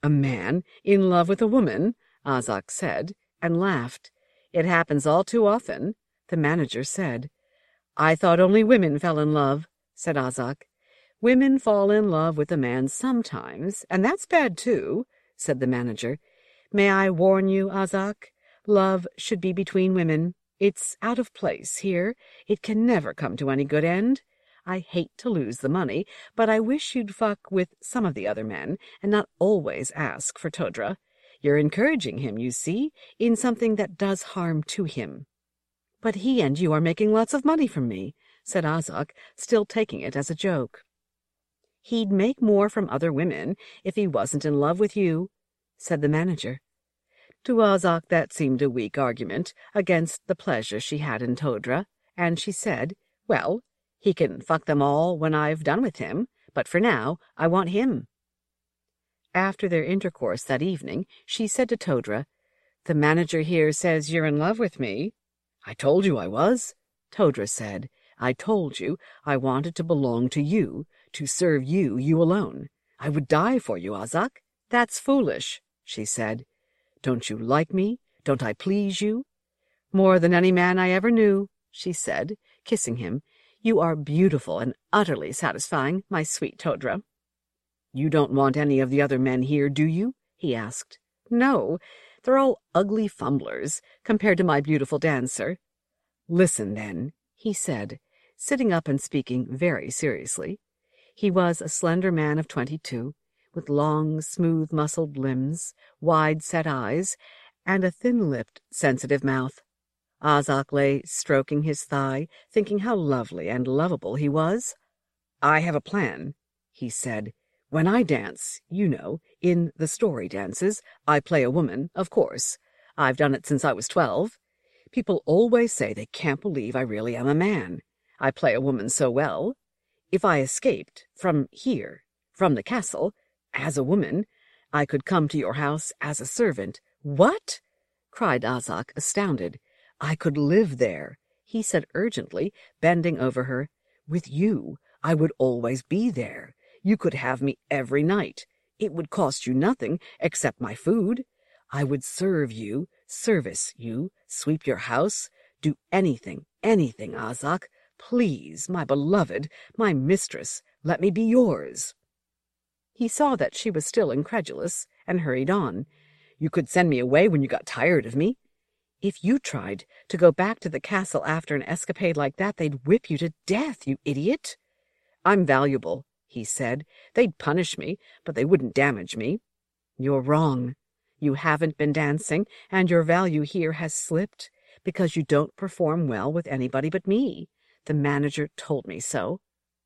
"A man in love with a woman," Azak said, and laughed. "It happens all too often," the manager said. "I thought only women fell in love," said Azak. "Women fall in love with a man sometimes, and that's bad too," said the manager. "May I warn you, Azak? Love should be between women. It's out of place here. It can never come to any good end. I hate to lose the money, but I wish you'd fuck with some of the other men and not always ask for Todra. You're encouraging him, you see, in something that does harm to him." "But he and you are making lots of money from me," said Azak, still taking it as a joke. "He'd make more from other women if he wasn't in love with you," said the manager. To Azak that seemed a weak argument against the pleasure she had in Todra, and she said, "Well, he can fuck them all when I've done with him, but for now I want him." After their intercourse that evening, she said to Todra, "The manager here says you're in love with me." "I told you I was," Todra said. "I told you I wanted to belong to you, to serve you, you alone. I would die for you, Azak." "That's foolish," she said. "Don't you like me? Don't I please you?" "More than any man I ever knew," she said, kissing him. "You are beautiful and utterly satisfying, my sweet Todra." "You don't want any of the other men here, do you?" he asked. "No, they're all ugly fumblers compared to my beautiful dancer." "Listen, then," he said, sitting up and speaking very seriously. He was a slender man of twenty-two, with long, smooth-muscled limbs, wide-set eyes, and a thin-lipped, sensitive mouth. Azak lay stroking his thigh, thinking how lovely and lovable he was. "I have a plan," he said. "When I dance, you know, in the story dances, I play a woman, of course. I've done it since I was twelve. People always say they can't believe I really am a man. I play a woman so well. If I escaped from here, from the castle, as a woman, I could come to your house as a servant." "What?" cried Azak, astounded. "I could live there," he said urgently, bending over her. "With you, I would always be there. You could have me every night. It would cost you nothing except my food. I would serve you, service you, sweep your house, do anything, anything, Azak. Please, my beloved, my mistress, let me be yours." He saw that she was still incredulous, and hurried on. "You could send me away when you got tired of me. If you tried to go back to the castle after an escapade like that, they'd whip you to death, you idiot." "I'm valuable," he said. "They'd punish me, but they wouldn't damage me." "You're wrong. You haven't been dancing, and your value here has slipped, because you don't perform well with anybody but me. The manager told me so."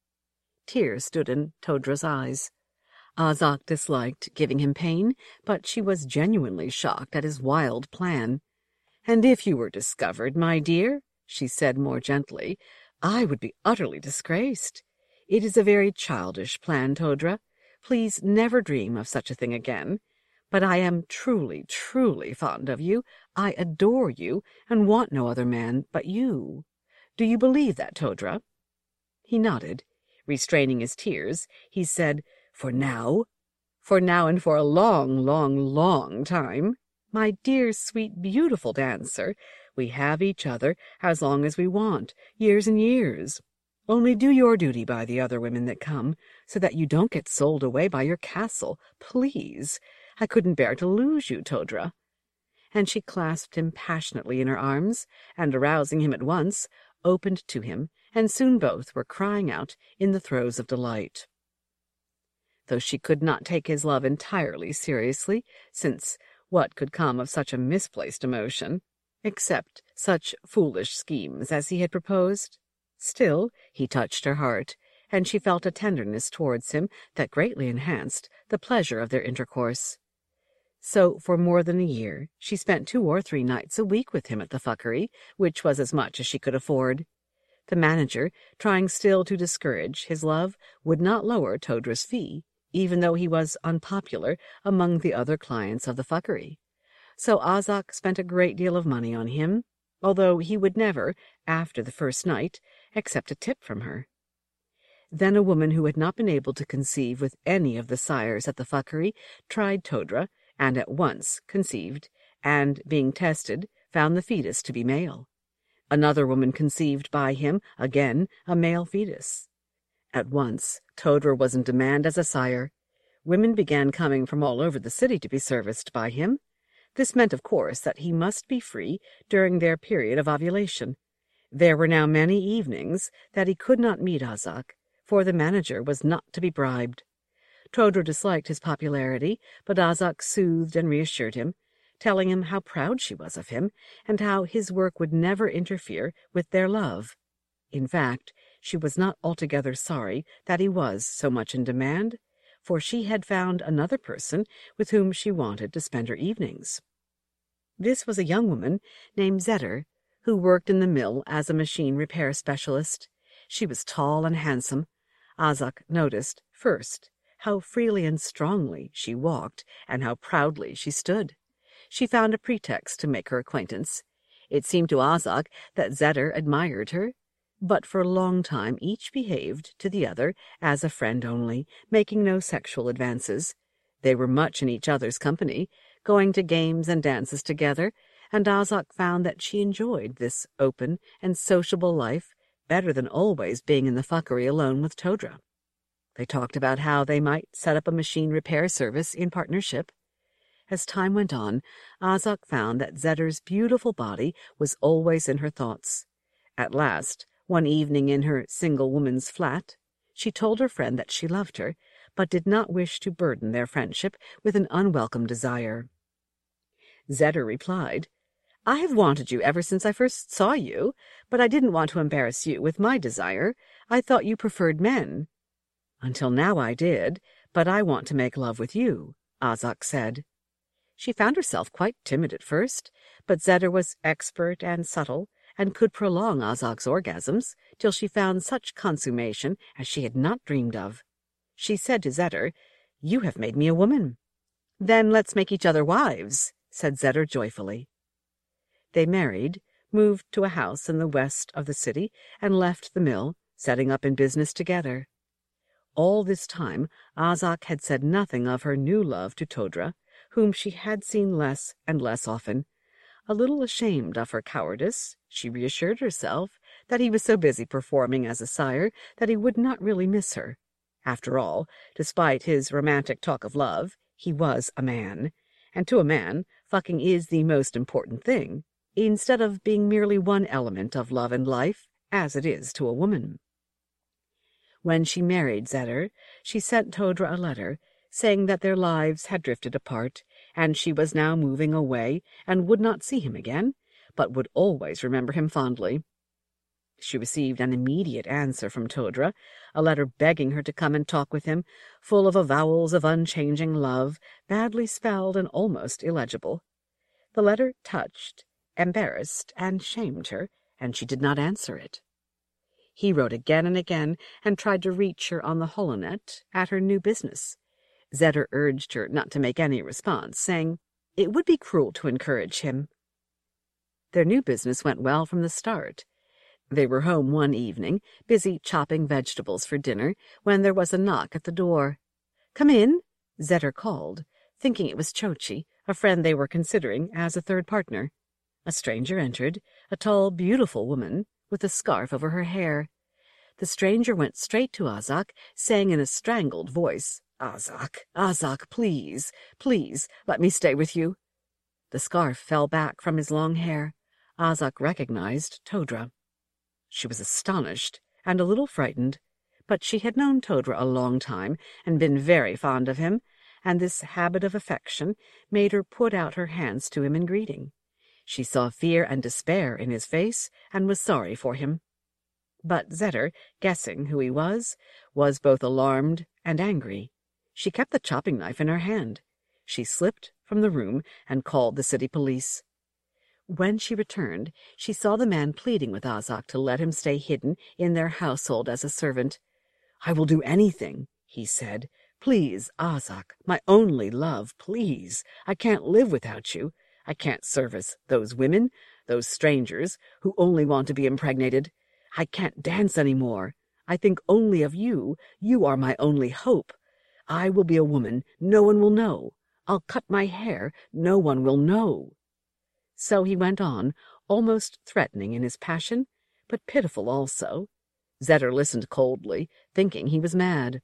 Tears stood in Todra's eyes. Azak disliked giving him pain, but she was genuinely shocked at his wild plan. "And if you were discovered, my dear," she said more gently, "I would be utterly disgraced. It is a very childish plan, Todra. Please never dream of such a thing again. But I am truly, truly fond of you. I adore you, and want no other man but you. Do you believe that, Todra?" He nodded. Restraining his tears, he said, "For now? For now and for a long, long, long time. My dear, sweet, beautiful dancer, we have each other as long as we want, years and years. Only do your duty by the other women that come, so that you don't get sold away by your castle. Please. I couldn't bear to lose you, Todra." And she clasped him passionately in her arms, and, arousing him at once, opened to him, and soon both were crying out in the throes of delight. Though she could not take his love entirely seriously, since what could come of such a misplaced emotion, except such foolish schemes as he had proposed? Still, he touched her heart, and she felt a tenderness towards him that greatly enhanced the pleasure of their intercourse. So for more than a year she spent two or three nights a week with him at the fuckery, which was as much as she could afford. The manager, trying still to discourage his love, would not lower Todra's fee, even though he was unpopular among the other clients of the fuckery. So Azak spent a great deal of money on him, although he would never, after the first night, accept a tip from her. Then a woman who had not been able to conceive with any of the sires at the fuckery tried Todra, and at once conceived, and, being tested, found the fetus to be male. Another woman conceived by him, again a male fetus. At once Todra was in demand as a sire. Women began coming from all over the city to be serviced by him. This meant, of course, that he must be free during their period of ovulation. There were now many evenings that he could not meet Azak, for the manager was not to be bribed. Todra disliked his popularity, but Azak soothed and reassured him, telling him how proud she was of him, and how his work would never interfere with their love. In fact, she was not altogether sorry that he was so much in demand, for she had found another person with whom she wanted to spend her evenings. This was a young woman named Zeder, who worked in the mill as a machine repair specialist. She was tall and handsome. Azak noticed, first, how freely and strongly she walked, and how proudly she stood. She found a pretext to make her acquaintance. It seemed to Azak that Zeder admired her, but for a long time each behaved to the other as a friend only, making no sexual advances. They were much in each other's company, going to games and dances together, and Azak found that she enjoyed this open and sociable life better than always being in the fuckery alone with Todra. They talked about how they might set up a machine repair service in partnership. As time went on, Azak found that Zeder's beautiful body was always in her thoughts. At last, one evening in her single woman's flat, she told her friend that she loved her, but did not wish to burden their friendship with an unwelcome desire. Zeder replied, "I have wanted you ever since I first saw you, but I didn't want to embarrass you with my desire. I thought you preferred men." "Until now I did, but I want to make love with you," Azak said. She found herself quite timid at first, but Zeder was expert and subtle, and could prolong Azak's orgasms till she found such consummation as she had not dreamed of. She said to Zeder, "You have made me a woman." "Then let's make each other wives," said Zeder joyfully. They married, moved to a house in the west of the city, and left the mill, setting up in business together. All this time Azak had said nothing of her new love to Todra, whom she had seen less and less often. A little ashamed of her cowardice, she reassured herself that he was so busy performing as a sire that he would not really miss her. After all, despite his romantic talk of love, he was a man, and to a man, fucking is the most important thing, instead of being merely one element of love and life, as it is to a woman. When she married Zeder, she sent Todra a letter, saying that their lives had drifted apart, and she was now moving away and would not see him again, but would always remember him fondly. She received an immediate answer from Todra, a letter begging her to come and talk with him, full of avowals of unchanging love, badly spelled and almost illegible. The letter touched, embarrassed, and shamed her, and she did not answer it. He wrote again and again, and tried to reach her on the holonet at her new business. Zeder urged her not to make any response, saying it would be cruel to encourage him. Their new business went well from the start. They were home one evening, busy chopping vegetables for dinner, when there was a knock at the door. "Come in," Zeder called, thinking it was Chochi, a friend they were considering as a third partner. A stranger entered, a tall, beautiful woman, with a scarf over her hair. The stranger went straight to Azak, saying in a strangled voice, "Azak, Azak, please, please, let me stay with you." The scarf fell back from his long hair. Azak recognized Todra. She was astonished and a little frightened, but she had known Todra a long time and been very fond of him, and this habit of affection made her put out her hands to him in greeting. She saw fear and despair in his face and was sorry for him. But Zeder, guessing who he was, was both alarmed and angry. She kept the chopping knife in her hand. She slipped from the room and called the city police. When she returned, she saw the man pleading with Azak to let him stay hidden in their household as a servant. "I will do anything," he said. "Please, Azak, my only love, please. I can't live without you. I can't service those women, those strangers, who only want to be impregnated. I can't dance any more. I think only of you. You are my only hope. I will be a woman. No one will know. I'll cut my hair. No one will know." So he went on, almost threatening in his passion, but pitiful also. Zeder listened coldly, thinking he was mad.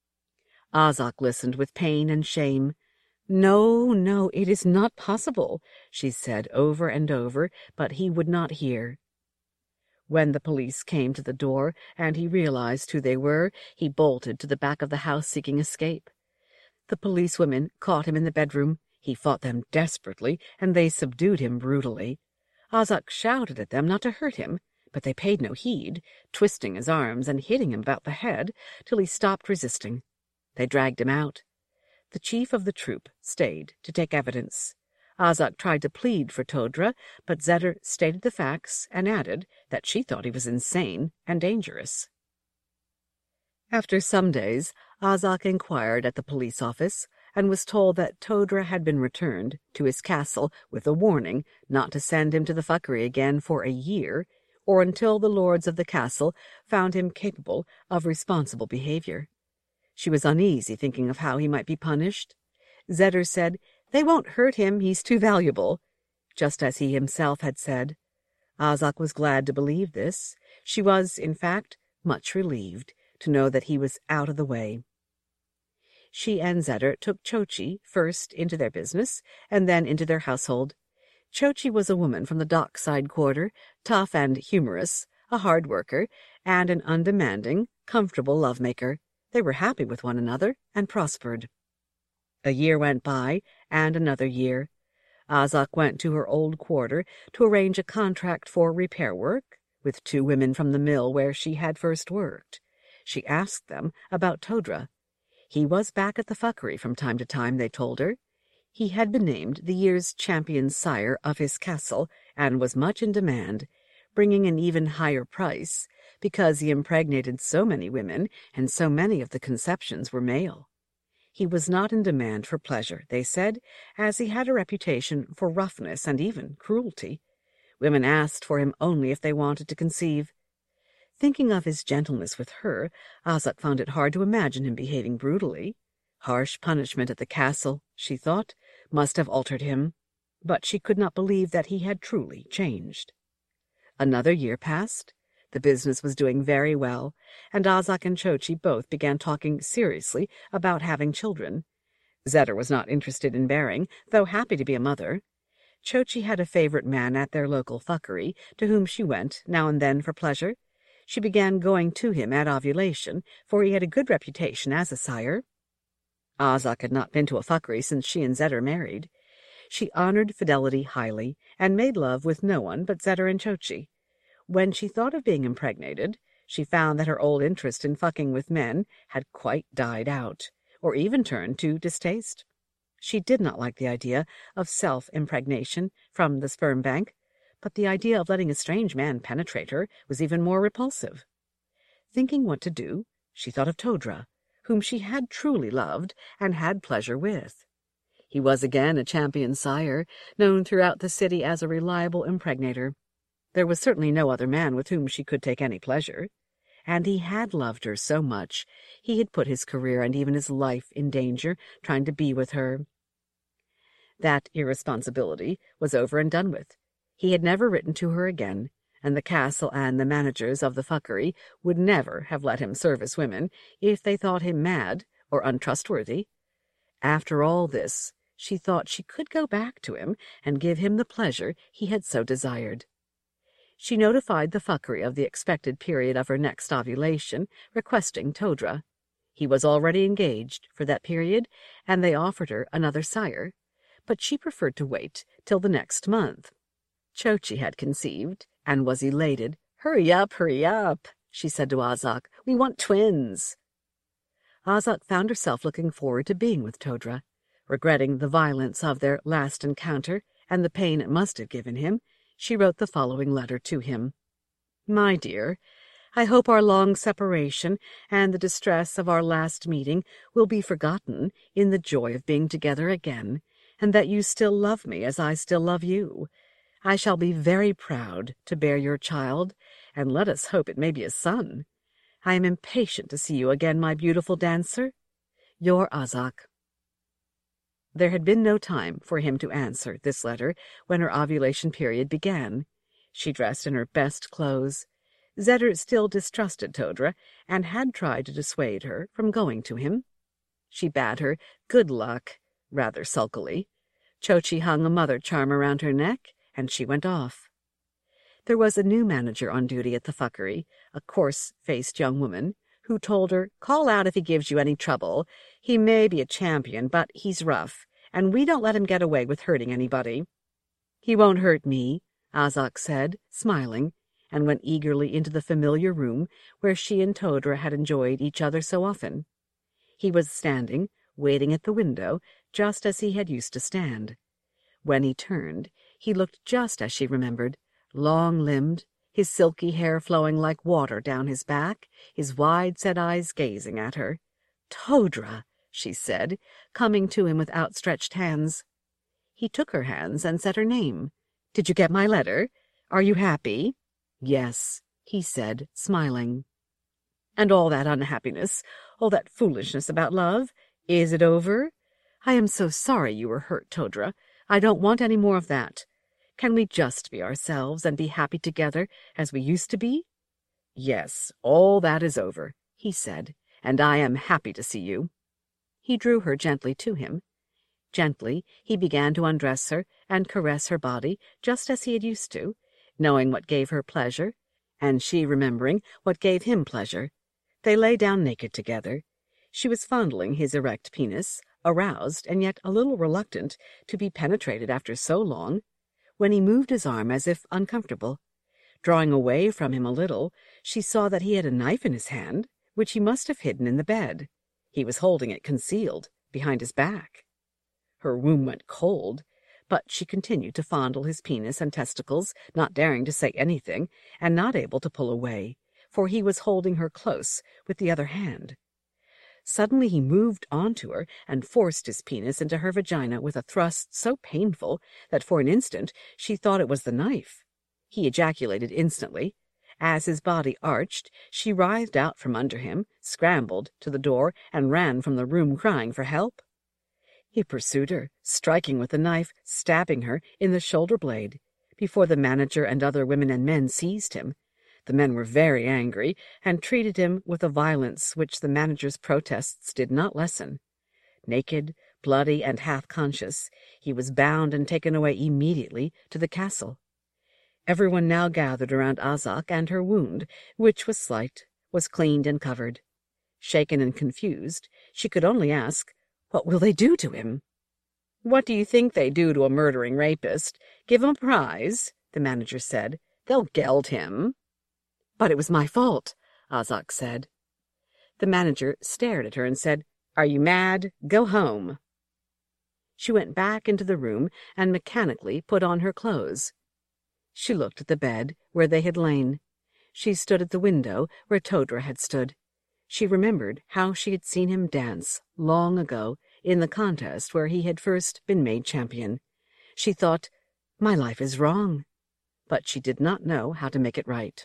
Azak listened with pain and shame. "No, no, it is not possible," she said over and over, but he would not hear. When the police came to the door and he realized who they were, he bolted to the back of the house seeking escape. The policewomen caught him in the bedroom. He fought them desperately, and they subdued him brutally. Azak shouted at them not to hurt him, but they paid no heed, twisting his arms and hitting him about the head till he stopped resisting. They dragged him out. The chief of the troop stayed to take evidence. Azak tried to plead for Todra, but Zeder stated the facts and added that she thought he was insane and dangerous. After some days, Azak inquired at the police office and was told that Todra had been returned to his castle with a warning not to send him to the fuckery again for a year, or until the lords of the castle found him capable of responsible behavior. She was uneasy thinking of how he might be punished. Zeder said, "They won't hurt him, he's too valuable," just as he himself had said. Azak was glad to believe this. She was, in fact, much relieved to know that he was out of the way. She and Zeder took Chochi first into their business and then into their household. Chochi was a woman from the dockside quarter, tough and humorous, a hard worker, and an undemanding, comfortable lovemaker. They were happy with one another and prospered. A year went by, and another year. Azak went to her old quarter to arrange a contract for repair work with two women from the mill where she had first worked. She asked them about Todra. He was back at the fuckery from time to time, they told her. He had been named the year's champion sire of his castle and was much in demand, bringing an even higher price because he impregnated so many women and so many of the conceptions were male. He was not in demand for pleasure, they said, as he had a reputation for roughness and even cruelty. Women asked for him only if they wanted to conceive. Thinking of his gentleness with her, Azak found it hard to imagine him behaving brutally. Harsh punishment at the castle, she thought, must have altered him, but she could not believe that he had truly changed. Another year passed. The business was doing very well, and Azak and Chochi both began talking seriously about having children. Zeder was not interested in bearing, though happy to be a mother. Chochi had a favorite man at their local fuckery, to whom she went now and then for pleasure. She began going to him at ovulation, for he had a good reputation as a sire. Azak had not been to a fuckery since she and Zeder married. She honored fidelity highly, and made love with no one but Zeder and Chochi. When she thought of being impregnated, she found that her old interest in fucking with men had quite died out, or even turned to distaste. She did not like the idea of self-impregnation from the sperm bank, but the idea of letting a strange man penetrate her was even more repulsive. Thinking what to do, she thought of Todra, whom she had truly loved and had pleasure with. He was again a champion sire, known throughout the city as a reliable impregnator. There was certainly no other man with whom she could take any pleasure, and he had loved her so much he had put his career and even his life in danger trying to be with her. That irresponsibility was over and done with. He had never written to her again, and the castle and the managers of the fuckery would never have let him service women if they thought him mad or untrustworthy. After all this, she thought she could go back to him and give him the pleasure he had so desired. She notified the fuckery of the expected period of her next ovulation, requesting Todra. He was already engaged for that period, and they offered her another sire, but she preferred to wait till the next month. Chochi had conceived, and was elated. "Hurry up, hurry up," she said to Azak. "We want twins." Azak found herself looking forward to being with Todra. Regretting the violence of their last encounter and the pain it must have given him, she wrote the following letter to him. "My dear, I hope our long separation and the distress of our last meeting will be forgotten in the joy of being together again, and that you still love me as I still love you. I shall be very proud to bear your child, and let us hope it may be a son. I am impatient to see you again, my beautiful dancer. Your Azak. There had been no time for him to answer this letter when her ovulation period began. She dressed in her best clothes. Zeder still distrusted Todra and had tried to dissuade her from going to him. She bade her good luck, rather sulkily. Chochi hung a mother charm around her neck, and she went off. There was a new manager on duty at the fuckery, a coarse-faced young woman, who told her, "Call out if he gives you any trouble. He may be a champion, but he's rough, and we don't let him get away with hurting anybody." "He won't hurt me," Azak said, smiling, and went eagerly into the familiar room where she and Todra had enjoyed each other so often. He was standing, waiting at the window, just as he had used to stand. When he turned, he looked just as she remembered, long-limbed, his silky hair flowing like water down his back, his wide-set eyes gazing at her. "Todra," she said, coming to him with outstretched hands. He took her hands and said her name. "Did you get my letter? Are you happy?" "Yes," he said, smiling. "And all that unhappiness, all that foolishness about love, is it over? I am so sorry you were hurt, Todra. I don't want any more of that. Can we just be ourselves and be happy together as we used to be?" "Yes, all that is over," he said, "and I am happy to see you." He drew her gently to him. Gently, he began to undress her and caress her body just as he had used to, knowing what gave her pleasure, and she remembering what gave him pleasure. They lay down naked together. She was fondling his erect penis, aroused and yet a little reluctant to be penetrated after so long, when he moved his arm as if uncomfortable. Drawing away from him a little, she saw that he had a knife in his hand, which he must have hidden in the bed. He was holding it concealed, behind his back. Her womb went cold, but she continued to fondle his penis and testicles, not daring to say anything, and not able to pull away, for he was holding her close with the other hand. Suddenly he moved onto her and forced his penis into her vagina with a thrust so painful that for an instant she thought it was the knife. He ejaculated instantly. As his body arched, she writhed out from under him, scrambled to the door, and ran from the room crying for help. He pursued her, striking with the knife, stabbing her in the shoulder blade, before the manager and other women and men seized him. The men were very angry and treated him with a violence which the manager's protests did not lessen. Naked, bloody, and half-conscious, he was bound and taken away immediately to the castle. Everyone now gathered around Azak, and her wound, which was slight, was cleaned and covered. Shaken and confused, she could only ask, "What will they do to him?" "What do you think they do to a murdering rapist? Give him a prize," the manager said. "They'll geld him." "But it was my fault," Azak said. The manager stared at her and said, "Are you mad? Go home." She went back into the room and mechanically put on her clothes. She looked at the bed where they had lain. She stood at the window where Todra had stood. She remembered how she had seen him dance long ago in the contest where he had first been made champion. She thought, "My life is wrong," but she did not know how to make it right.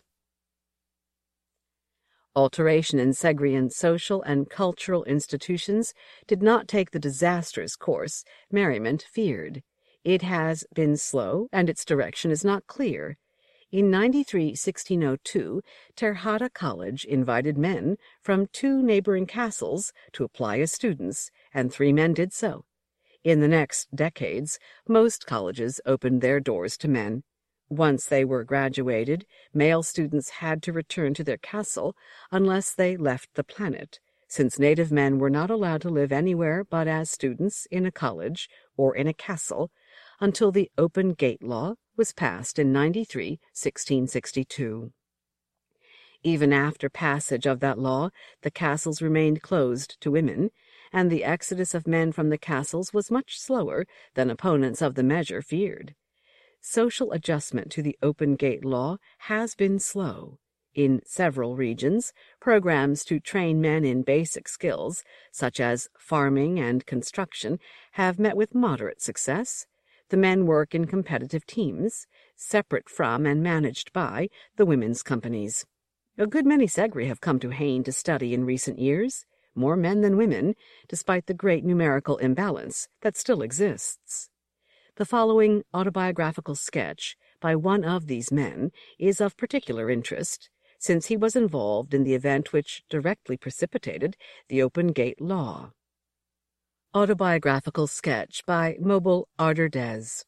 Alteration in Segrian social and cultural institutions did not take the disastrous course Merriment feared. It has been slow, and its direction is not clear. In ninety-three sixteen oh two, Terhata College invited men from two neighboring castles to apply as students, and three men did so. In the next decades, most colleges opened their doors to men. Once they were graduated, male students had to return to their castle unless they left the planet, since native men were not allowed to live anywhere but as students in a college or in a castle until the Open Gate Law was passed in ninety-three sixteen sixty-two. Even after passage of that law, the castles remained closed to women, and the exodus of men from the castles was much slower than opponents of the measure feared. Social adjustment to the Open Gate Law has been slow. In several regions, programs to train men in basic skills, such as farming and construction, have met with moderate success. The men work in competitive teams, separate from and managed by the women's companies. A good many Segri have come to Hayne to study in recent years, more men than women, despite the great numerical imbalance that still exists. The following autobiographical sketch by one of these men is of particular interest, since he was involved in the event which directly precipitated the Open Gate Law. Autobiographical sketch by Mobile Arderdez.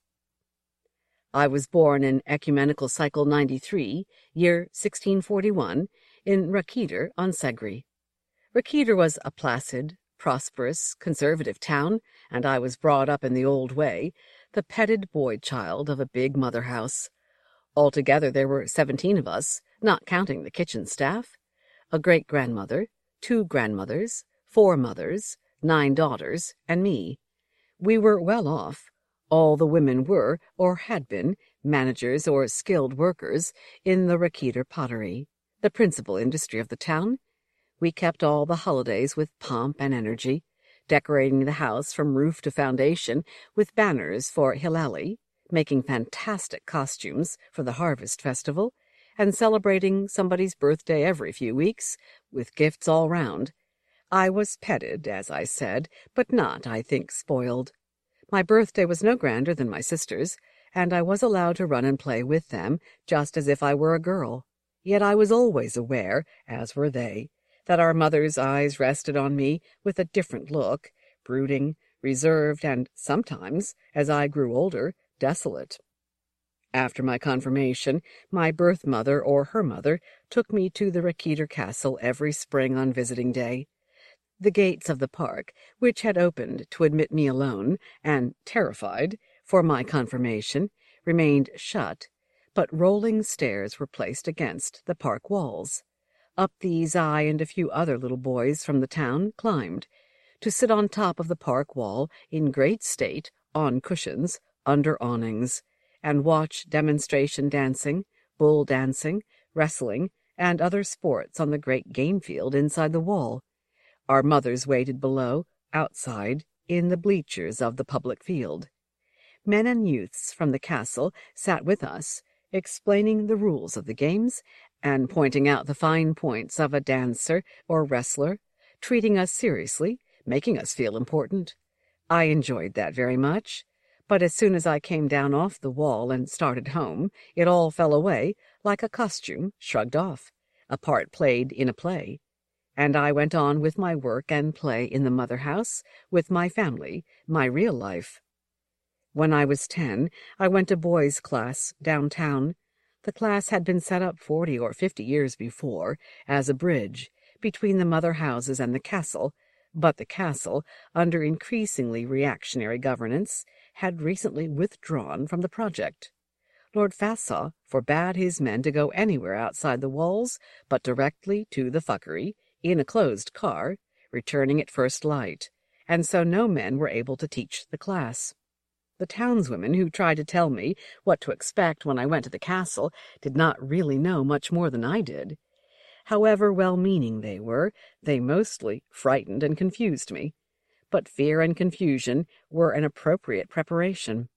I was born in Ecumenical Cycle ninety-three, year sixteen forty-one, in Rakider on Segri. Rakider was a placid, prosperous, conservative town, and I was brought up in the old way, the petted boy-child of a big mother house. Altogether there were seventeen of us, not counting the kitchen staff, a great-grandmother, two grandmothers, four mothers, nine daughters, and me. We were well off. All the women were, or had been, managers or skilled workers in the Rakider pottery, the principal industry of the town. We kept all the holidays with pomp and energy, decorating the house from roof to foundation with banners for Hilali, making fantastic costumes for the harvest festival, and celebrating somebody's birthday every few weeks, with gifts all round. I was petted, as I said, but not, I think, spoiled. My birthday was no grander than my sister's, and I was allowed to run and play with them, just as if I were a girl. Yet I was always aware, as were they, that our mother's eyes rested on me with a different look, brooding, reserved, and sometimes, as I grew older, desolate. After my confirmation, my birth mother or her mother took me to the Rakider Castle every spring on visiting day. The gates of the park, which had opened to admit me alone, and terrified, for my confirmation, remained shut, but rolling stairs were placed against the park walls. Up these I and a few other little boys from the town climbed, to sit on top of the park wall in great state, on cushions, under awnings, and watch demonstration dancing, bull dancing, wrestling, and other sports on the great game field inside the wall. Our mothers waited below, outside, in the bleachers of the public field. Men and youths from the castle sat with us, explaining the rules of the games, and pointing out the fine points of a dancer or wrestler, treating us seriously, making us feel important. I enjoyed that very much, but as soon as I came down off the wall and started home, it all fell away, like a costume shrugged off, a part played in a play. And I went on with my work and play in the mother house, with my family, my real life. When I was ten, I went to boys' class downtown. The class had been set up forty or fifty years before, as a bridge, between the mother houses and the castle, but the castle, under increasingly reactionary governance, had recently withdrawn from the project. Lord Fasaw forbade his men to go anywhere outside the walls, but directly to the fuckery, in a closed car, returning at first light, and so no men were able to teach the class. The townswomen who tried to tell me what to expect when I went to the castle did not really know much more than I did. However well-meaning they were, they mostly frightened and confused me. But fear and confusion were an appropriate preparation.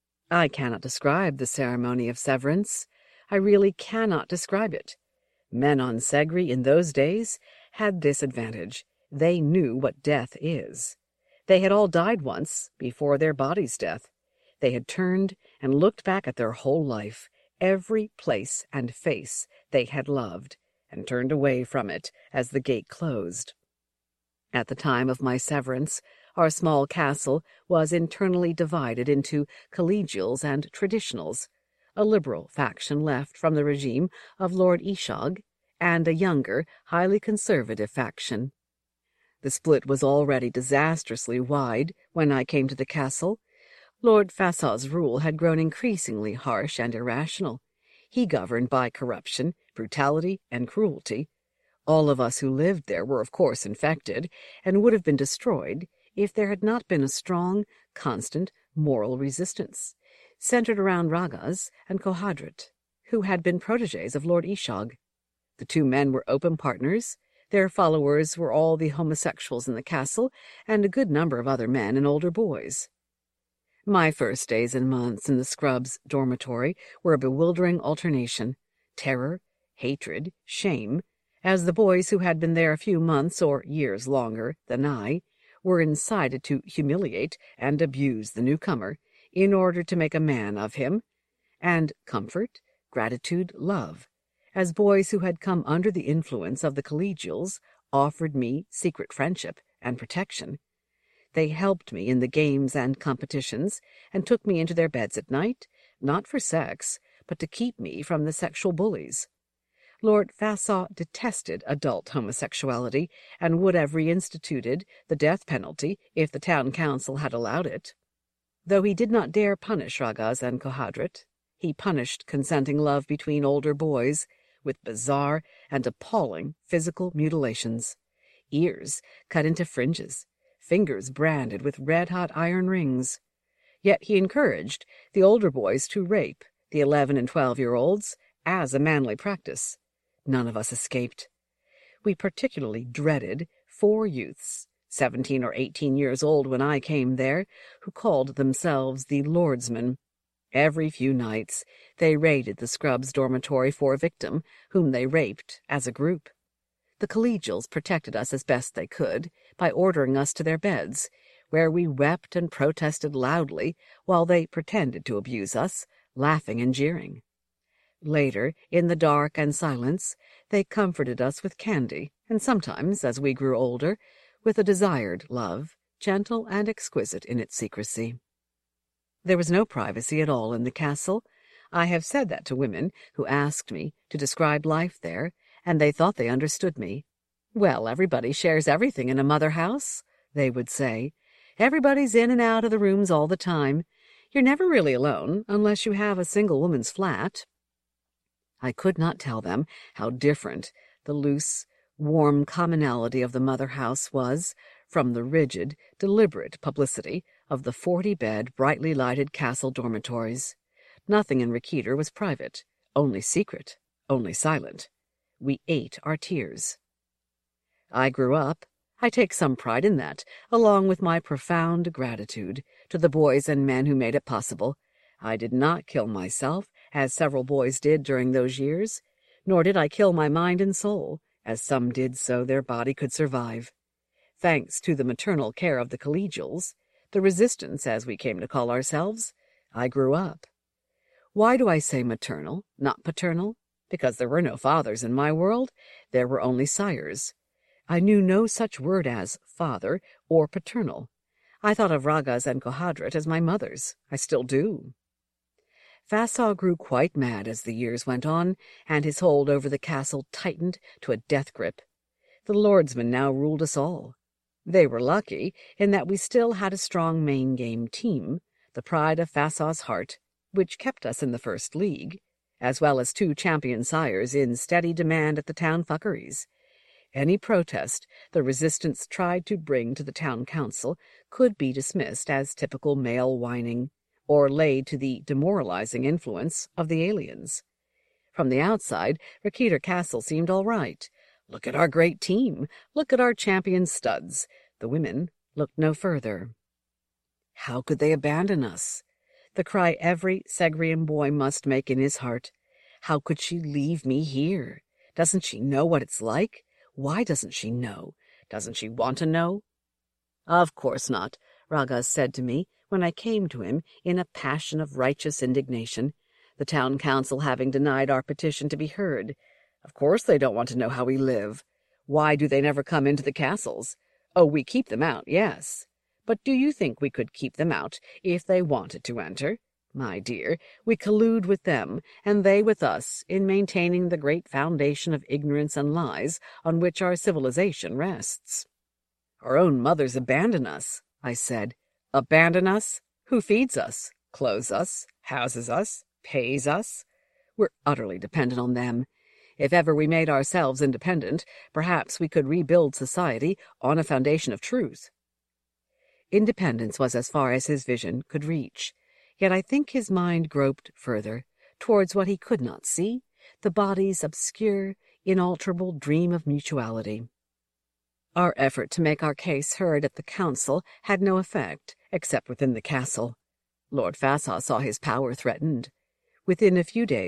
I cannot describe the ceremony of severance. I really cannot describe it. Men on Segri in those days had this advantage. They knew what death is. They had all died once, before their body's death. They had turned and looked back at their whole life, every place and face they had loved, and turned away from it as the gate closed. At the time of my severance, our small castle was internally divided into collegials and traditionals, a liberal faction left from the regime of Lord Ishog, and a younger, highly conservative faction. The split was already disastrously wide when I came to the castle. Lord Fasaw's rule had grown increasingly harsh and irrational. He governed by corruption, brutality, and cruelty. All of us who lived there were of course infected, and would have been destroyed if there had not been a strong, constant, moral resistance, centered around Ragas and Kohadrit, who had been protégés of Lord Ishog. The two men were open partners. Their followers were all the homosexuals in the castle, and a good number of other men and older boys. My first days and months in the Scrubs dormitory were a bewildering alternation, terror, hatred, shame, as the boys who had been there a few months or years longer than I were incited to humiliate and abuse the newcomer in order to make a man of him, and comfort, gratitude, love, as boys who had come under the influence of the collegials offered me secret friendship and protection. They helped me in the games and competitions, and took me into their beds at night, not for sex, but to keep me from the sexual bullies. Lord Fasaw detested adult homosexuality, and would have reinstituted the death penalty if the town council had allowed it. Though he did not dare punish Ragaz and Kohadrit, he punished consenting love between older boys with bizarre and appalling physical mutilations, ears cut into fringes, fingers branded with red-hot iron rings. Yet he encouraged the older boys to rape the eleven- and twelve-year-olds as a manly practice. None of us escaped. We particularly dreaded four youths, seventeen or eighteen years old when I came there, who called themselves the Lordsmen. Every few nights they raided the Scrubs' dormitory for a victim, whom they raped as a group. The collegials protected us as best they could by ordering us to their beds, where we wept and protested loudly while they pretended to abuse us, laughing and jeering. Later, in the dark and silence, they comforted us with candy, and sometimes, as we grew older, with a desired love, gentle and exquisite in its secrecy. There was no privacy at all in the castle. I have said that to women who asked me to describe life there, and they thought they understood me. "Well, everybody shares everything in a mother house," they would say. "Everybody's in and out of the rooms all the time. You're never really alone, unless you have a single woman's flat." I could not tell them how different the loose, warm commonality of the mother house was from the rigid, deliberate publicity of the forty-bed, brightly lighted castle dormitories. Nothing in Raketer was private, only secret, only silent. We ate our tears. I grew up. I take some pride in that, along with my profound gratitude to the boys and men who made it possible. I did not kill myself, as several boys did during those years, nor did I kill my mind and soul, as some did so their body could survive. Thanks to the maternal care of the collegials, the resistance, as we came to call ourselves, I grew up. Why do I say maternal, not paternal? Because there were no fathers in my world. There were only sires. I knew no such word as father or paternal. I thought of Ragaz and Kohadrit as my mothers. I still do. Fasaw grew quite mad as the years went on, and his hold over the castle tightened to a death grip. The lordsmen now ruled us all. They were lucky in that we still had a strong main game team, the pride of Fasaw's heart, which kept us in the first league, as well as two champion sires in steady demand at the town fuckeries. Any protest the resistance tried to bring to the town council could be dismissed as typical male whining, or laid to the demoralizing influence of the aliens. From the outside, Raketer Castle seemed all right. Look at our great team. Look at our champion studs. The women looked no further. How could they abandon us? The cry every Segrian boy must make in his heart. How could she leave me here? Doesn't she know what it's like? Why doesn't she know? Doesn't she want to know? Of course not, Ragaz said to me when I came to him in a passion of righteous indignation, the town council having denied our petition to be heard. Of course they don't want to know how we live. Why do they never come into the castles? Oh, we keep them out, yes. But do you think we could keep them out if they wanted to enter? My dear, we collude with them, and they with us, in maintaining the great foundation of ignorance and lies on which our civilization rests. Our own mothers abandon us, I said. Abandon us? Who feeds us, clothes us, houses us, pays us? We're utterly dependent on them. If ever we made ourselves independent, perhaps we could rebuild society on a foundation of truth. Independence was as far as his vision could reach, yet I think his mind groped further, towards what he could not see, the body's obscure, inalterable dream of mutuality. Our effort to make our case heard at the council had no effect, except within the castle. Lord Fasaw saw his power threatened. Within a few days,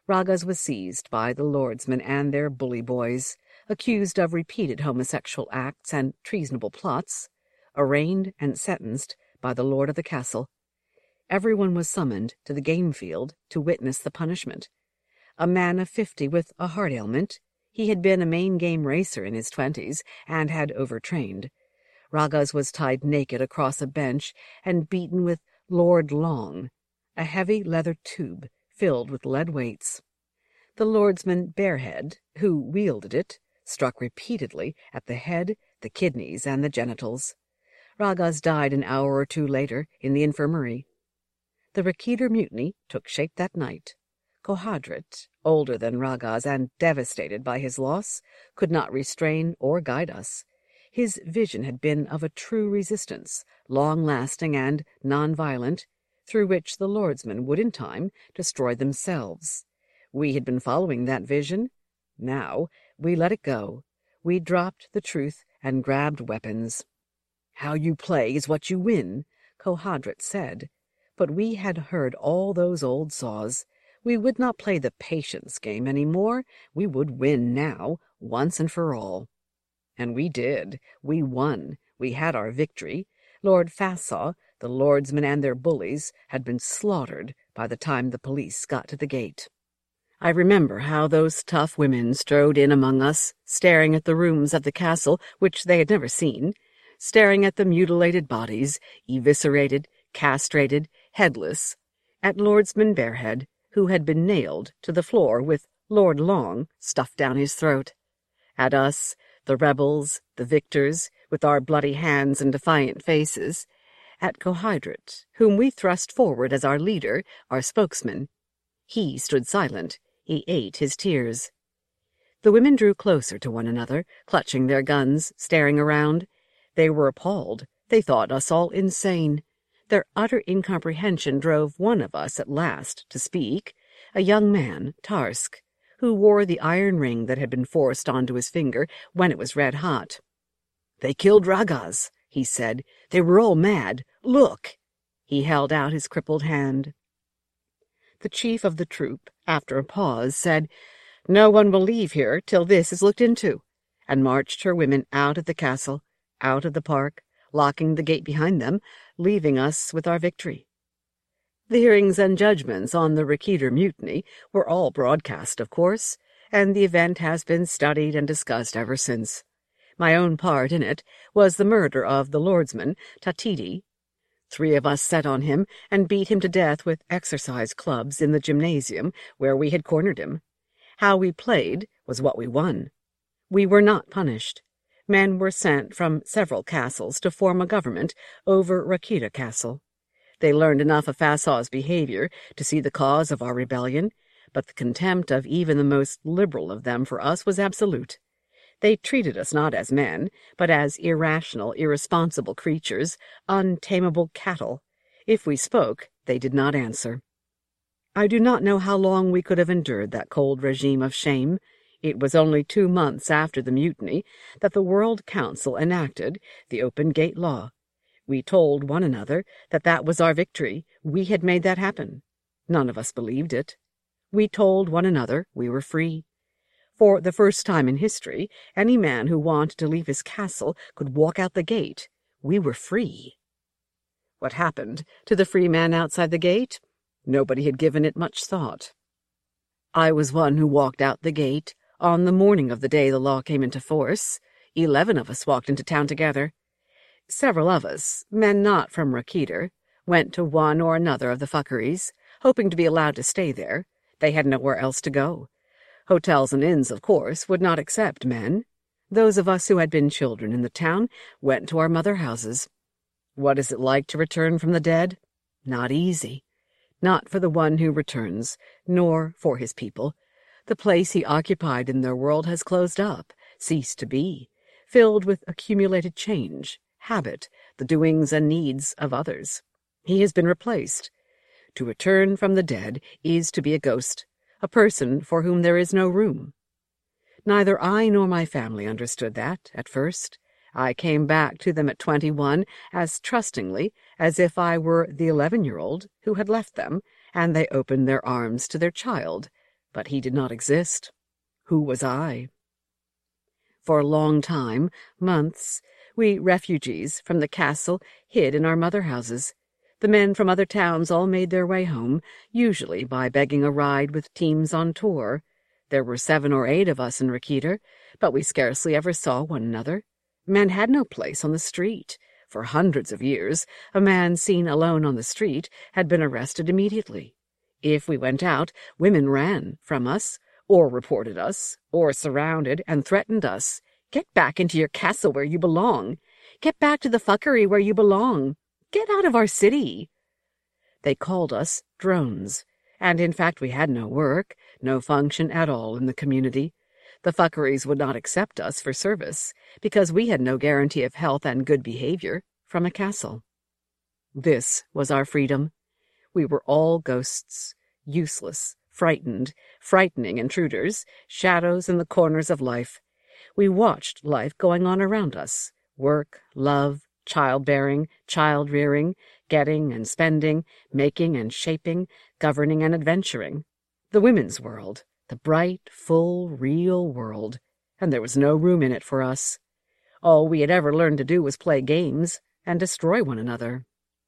Ragas was seized by the lordsmen and their bully boys, accused of repeated homosexual acts and treasonable plots, arraigned and sentenced by the lord of the castle. Everyone was summoned to the game field to witness the punishment. A man of fifty with a heart ailment, he had been a main game racer in his twenties and had overtrained. Ragas was tied naked across a bench and beaten with Lord Long, a heavy leather tube filled with lead weights. The lordsman Barehead, who wielded it, struck repeatedly at the head, the kidneys, and the genitals. Ragas died an hour or two later in the infirmary. The Rakitar mutiny took shape that night. Kohadrit, older than Ragas and devastated by his loss, could not restrain or guide us. His vision had been of a true resistance, long-lasting and non-violent, through which the lordsmen would in time destroy themselves. We had been following that vision. Now we let it go. We dropped the truth and grabbed weapons. "How you play is what you win," Kohadrit said. But we had heard all those old saws. We would not play the patience game any more. We would win now, once and for all. And we did. We won. We had our victory. Lord Fasaw, the lordsmen and their bullies, had been slaughtered by the time the police got to the gate. I remember how those tough women strode in among us, staring at the rooms of the castle which they had never seen, staring at the mutilated bodies, eviscerated, castrated, headless, at Lordsman Barehead, who had been nailed to the floor with Lord Long stuffed down his throat, at us, the rebels, the victors, with our bloody hands and defiant faces, at Kohadrit, whom we thrust forward as our leader, our spokesman. He stood silent. He ate his tears. The women drew closer to one another, clutching their guns, staring around. They were appalled. They thought us all insane. Their utter incomprehension drove one of us at last to speak, a young man, Tarsk, who wore the iron ring that had been forced onto his finger when it was red hot. "They killed Ragas," he said. "They were all mad. Look!" He held out his crippled hand. The chief of the troop, after a pause, said, "No one will leave here till this is looked into," and marched her women out of the castle, out of the park, locking the gate behind them, leaving us with our victory. The hearings and judgments on the Rakitar mutiny were all broadcast, of course, and the event has been studied and discussed ever since. My own part in it was the murder of the lordsman, Tatiti. Three of us set on him and beat him to death with exercise clubs in the gymnasium where we had cornered him. How we played was what we won. We were not punished. Men were sent from several castles to form a government over Rakitar Castle. They learned enough of Fasaw's behavior to see the cause of our rebellion, but the contempt of even the most liberal of them for us was absolute. They treated us not as men, but as irrational, irresponsible creatures, untamable cattle. If we spoke, they did not answer. I do not know how long we could have endured that cold regime of shame. It was only two months after the mutiny that the World Council enacted the Open Gate Law. We told one another that that was our victory. We had made that happen. None of us believed it. We told one another we were free. For the first time in history, any man who wanted to leave his castle could walk out the gate. We were free. What happened to the free man outside the gate? Nobody had given it much thought. I was one who walked out the gate on the morning of the day the law came into force. Eleven of us walked into town together. Several of us, men not from Rakitar, went to one or another of the fuckeries, hoping to be allowed to stay there. They had nowhere else to go. Hotels and inns, of course, would not accept men. Those of us who had been children in the town went to our mother houses. What is it like to return from the dead? Not easy. Not for the one who returns, nor for his people. The place he occupied in their world has closed up, ceased to be, filled with accumulated change, habit, the doings and needs of others. He has been replaced. To return from the dead is to be a ghost, a person for whom there is no room. Neither I nor my family understood that at first. I came back to them at twenty-one as trustingly as if I were the eleven-year-old who had left them, and they opened their arms to their child. but he did not exist. Who was I? For a long time, months, we refugees from the castle hid in our mother houses. The men from other towns all made their way home, usually by begging a ride with teams on tour. There were seven or eight of us in Rakita, but we scarcely ever saw one another. Men had no place on the street. For hundreds of years, a man seen alone on the street had been arrested immediately. If we went out, women ran from us, or reported us, or surrounded and threatened us. Get back into your castle where you belong. Get back to the fuckery where you belong. Get out of our city. They called us drones, and in fact we had no work, no function at all in the community. The fuckeries would not accept us for service, because we had no guarantee of health and good behavior from a castle. This was our freedom. We were all ghosts, useless, frightened, frightening intruders, shadows in the corners of life. We watched life going on around us, work, love, childbearing, child-rearing, getting and spending, making and shaping, governing and adventuring. The women's world, the bright, full, real world, and there was no room in it for us. All we had ever learned to do was play games and destroy one another.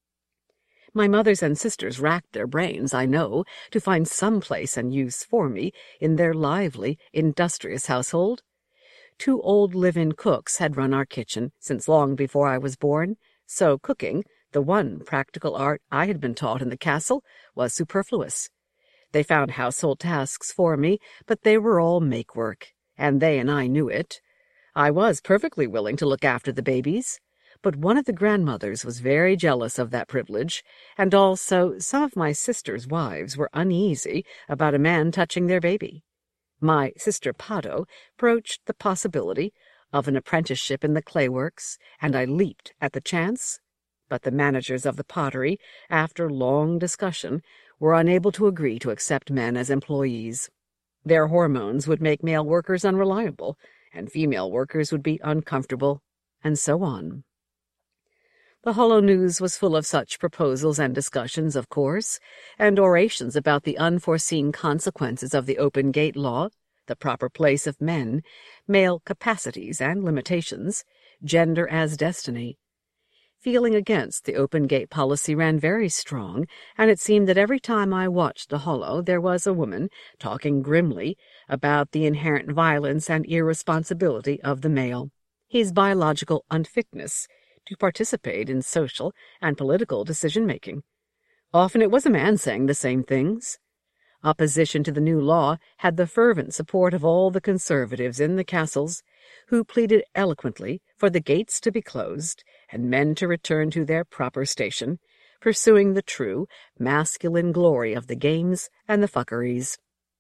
My mothers and sisters racked their brains, I know, to find some place and use for me in their lively, industrious household. Two old live-in cooks had run our kitchen since long before I was born, so cooking, the one practical art I had been taught in the castle, was superfluous. They found household tasks for me, but they were all make-work, and they and I knew it. I was perfectly willing to look after the babies, but one of the grandmothers was very jealous of that privilege, and also some of my sisters' wives were uneasy about a man touching their baby. My sister Pado broached the possibility of an apprenticeship in the clayworks, and I leaped at the chance, but the managers of the pottery, after long discussion, were unable to agree to accept men as employees. Their hormones would make male workers unreliable, and female workers would be uncomfortable, and so on. The Hollow News was full of such proposals and discussions, of course, and orations about the unforeseen consequences of the open gate law, the proper place of men, male capacities and limitations, gender as destiny. Feeling against the open gate policy ran very strong, and it seemed that every time I watched the Hollow there was a woman talking grimly about the inherent violence and irresponsibility of the male, his biological unfitness to participate in social and political decision-making. Often it was a man saying the same things. Opposition to the new law had the fervent support of all the conservatives in the castles, who pleaded eloquently for the gates to be closed and men to return to their proper station, pursuing the true, masculine glory of the games and the fuckeries.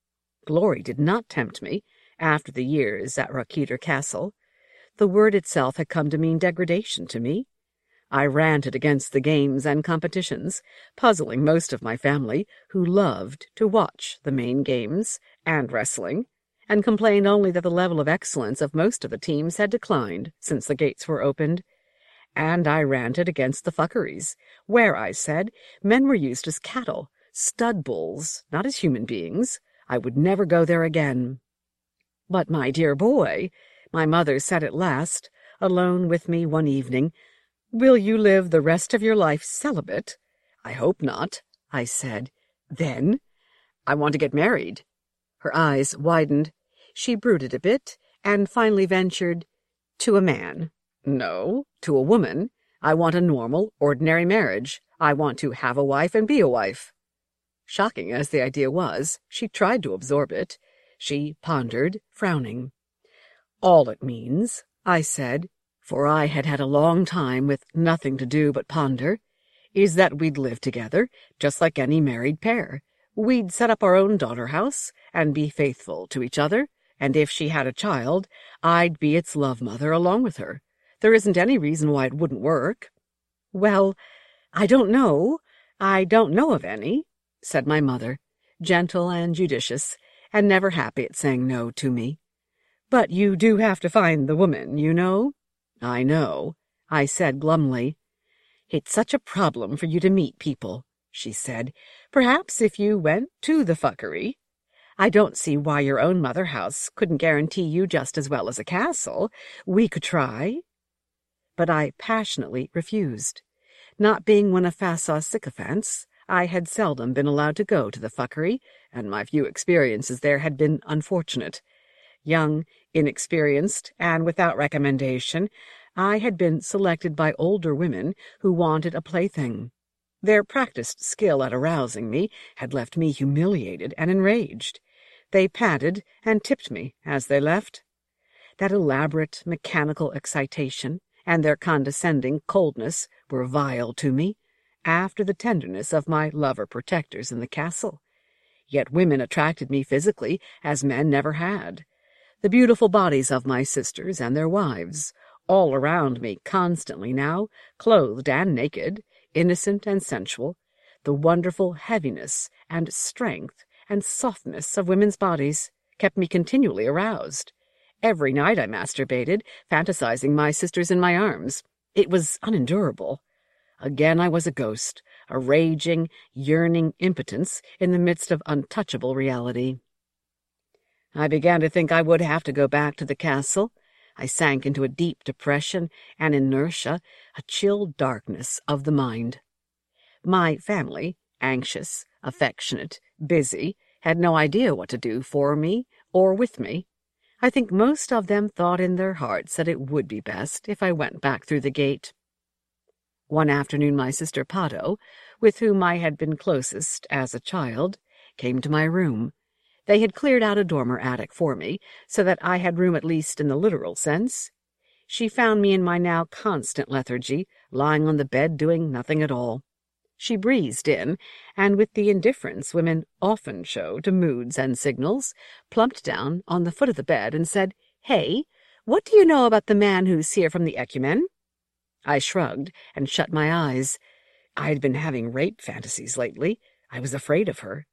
Glory did not tempt me, after the years at Rakita Castle. The word itself had come to mean degradation to me. I ranted against the games and competitions, puzzling most of my family, who loved to watch the main games and wrestling, and complained only that the level of excellence of most of the teams had declined since the gates were opened. And I ranted against the fuckeries, where, I said, men were used as cattle, stud bulls, not as human beings. I would never go there again. But, my dear boy, my mother said at last, alone with me one evening, will you live the rest of your life celibate? I hope not, I said. Then? I want to get married. Her eyes widened. She brooded a bit, and finally ventured, to a man. No, to a woman. I want a normal, ordinary marriage. I want to have a wife and be a wife. Shocking as the idea was, she tried to absorb it. She pondered, frowning. All it means, I said, for I had had a long time with nothing to do but ponder, is that we'd live together, just like any married pair. We'd set up our own daughter-house and be faithful to each other, and if she had a child, I'd be its love-mother along with her. There isn't any reason why it wouldn't work. Well, I don't know. I don't know of any, said my mother, gentle and judicious, and never happy at saying no to me. But you do have to find the woman, you know. I know, I said glumly. It's such a problem for you to meet people, she said. Perhaps if you went to the fuckery. I don't see why your own mother house couldn't guarantee you just as well as a castle. We could try. But I passionately refused. Not being one of Fassaw's sycophants, I had seldom been allowed to go to the fuckery, and my few experiences there had been unfortunate. Young, inexperienced, and without recommendation, I had been selected by older women who wanted a plaything. Their practiced skill at arousing me had left me humiliated and enraged. They patted and tipped me as they left. That elaborate, mechanical excitation and their condescending coldness were vile to me, after the tenderness of my lover-protectors in the castle. Yet women attracted me physically as men never had. The beautiful bodies of my sisters and their wives, all around me constantly now, clothed and naked, innocent and sensual, the wonderful heaviness and strength and softness of women's bodies kept me continually aroused. Every night I masturbated, fantasizing my sisters in my arms. It was unendurable. Again I was a ghost, a raging, yearning impotence in the midst of untouchable reality. I began to think I would have to go back to the castle. I sank into a deep depression, an inertia, a chill darkness of the mind. My family, anxious, affectionate, busy, had no idea what to do for me or with me. I think most of them thought in their hearts that it would be best if I went back through the gate. One afternoon my sister Pato, with whom I had been closest as a child, came to my room. They had cleared out a dormer attic for me, so that I had room at least in the literal sense. She found me in my now constant lethargy, lying on the bed doing nothing at all. She breezed in, and with the indifference women often show to moods and signals, plumped down on the foot of the bed and said, "Hey, what do you know about the man who's here from the Ecumen?" I shrugged and shut my eyes. I had been having rape fantasies lately. I was afraid of her.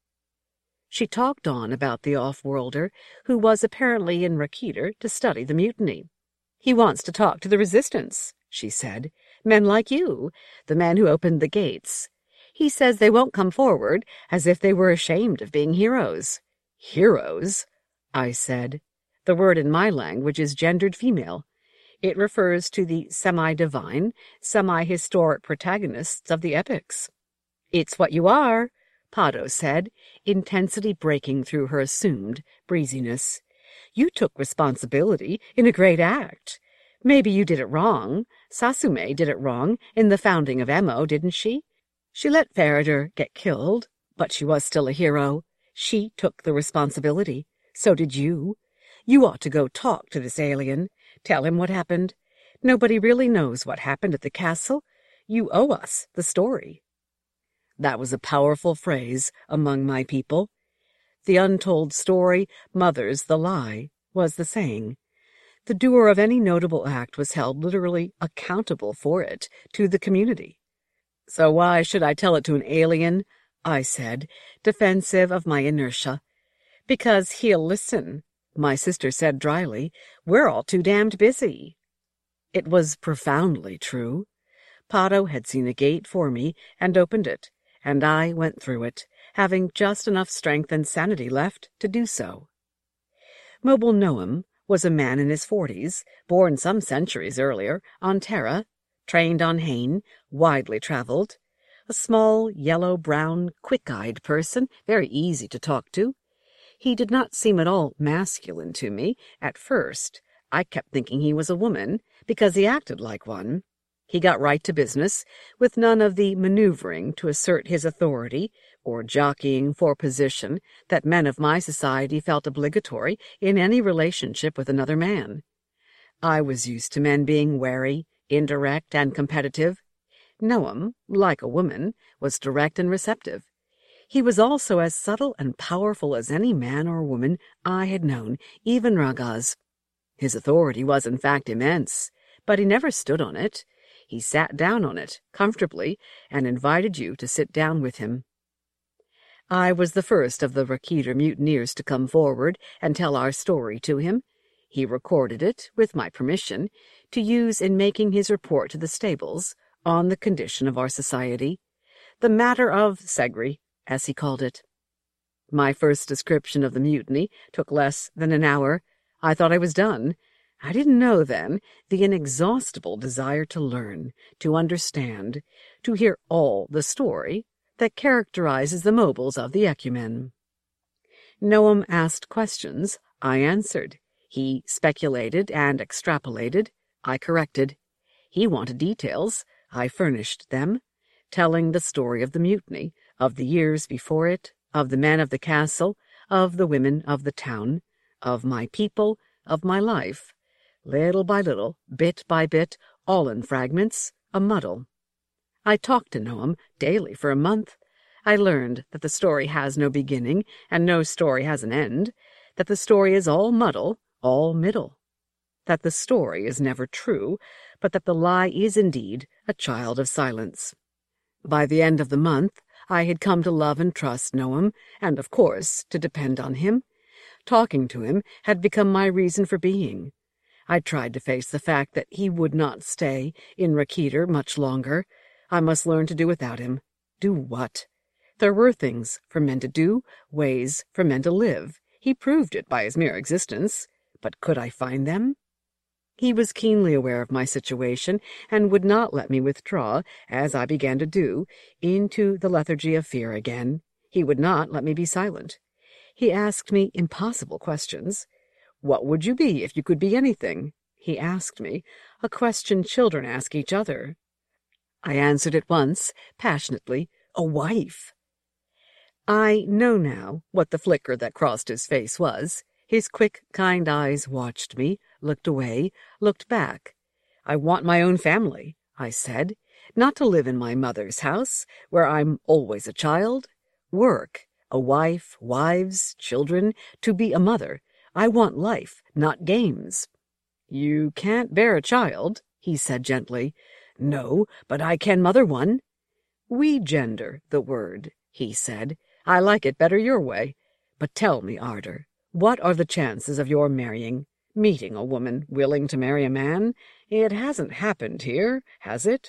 She talked on about the off-worlder, who was apparently in Rakita to study the mutiny. "He wants to talk to the resistance," she said. "Men like you, the men who opened the gates. He says they won't come forward, as if they were ashamed of being heroes." "Heroes?" I said. The word in my language is gendered female. It refers to the semi-divine, semi-historic protagonists of the epics. "It's what you are," Pato said, intensity breaking through her assumed breeziness. "You took responsibility in a great act. Maybe you did it wrong. Sasume did it wrong in the founding of Emo, didn't she? She let Faradar get killed, but she was still a hero. She took the responsibility. So did you. You ought to go talk to this alien. Tell him what happened. Nobody really knows what happened at the castle. You owe us the story." That was a powerful phrase among my people. The untold story mothers the lie, was the saying. The doer of any notable act was held literally accountable for it to the community. "So why should I tell it to an alien?" I said, defensive of my inertia. "Because he'll listen," my sister said dryly. "We're all too damned busy." It was profoundly true. Pato had seen a gate for me and opened it, and I went through it, having just enough strength and sanity left to do so. Mobile Noam was a man in his forties, born some centuries earlier, on Terra, trained on Hain, widely traveled, a small, yellow-brown, quick-eyed person, very easy to talk to. He did not seem at all masculine to me at first. I kept thinking he was a woman, because he acted like one. He got right to business, with none of the maneuvering to assert his authority or jockeying for position that men of my society felt obligatory in any relationship with another man. I was used to men being wary, indirect, and competitive. Noam, like a woman, was direct and receptive. He was also as subtle and powerful as any man or woman I had known, even Ragaz. His authority was, in fact, immense, but he never stood on it. He sat down on it, comfortably, and invited you to sit down with him. I was the first of the Rakita mutineers to come forward and tell our story to him. He recorded it, with my permission, to use in making his report to the stables on the condition of our society, the matter of Segri, as he called it. My first description of the mutiny took less than an hour. I thought I was done. I didn't know then the inexhaustible desire to learn, to understand, to hear all the story that characterizes the mobiles of the ecumen. Noam asked questions. I answered. He speculated and extrapolated. I corrected. He wanted details. I furnished them, telling the story of the mutiny, of the years before it, of the men of the castle, of the women of the town, of my people, of my life, little by little, bit by bit, all in fragments, a muddle. I talked to Noam daily for a month. I learned that the story has no beginning, and no story has an end, that the story is all muddle, all middle, that the story is never true, but that the lie is indeed a child of silence. By the end of the month, I had come to love and trust Noam, and, of course, to depend on him. Talking to him had become my reason for being. I tried to face the fact that he would not stay in Rakitir much longer. I must learn to do without him. Do what? There were things for men to do, ways for men to live. He proved it by his mere existence. But could I find them? He was keenly aware of my situation, and would not let me withdraw, as I began to do, into the lethargy of fear again. He would not let me be silent. He asked me impossible questions. What would you be if you could be anything? He asked me, a question children ask each other. I answered at once, passionately, a wife. I know now what the flicker that crossed his face was. His quick, kind eyes watched me, looked away, looked back. I want my own family, I said, not to live in my mother's house, where I'm always a child. Work, a wife, wives, children, to be a mother. I want life, not games. You can't bear a child, he said gently. No, but I can mother one. We gender the word, he said. I like it better your way. But tell me, Arder, what are the chances of your marrying, meeting a woman willing to marry a man? It hasn't happened here, has it?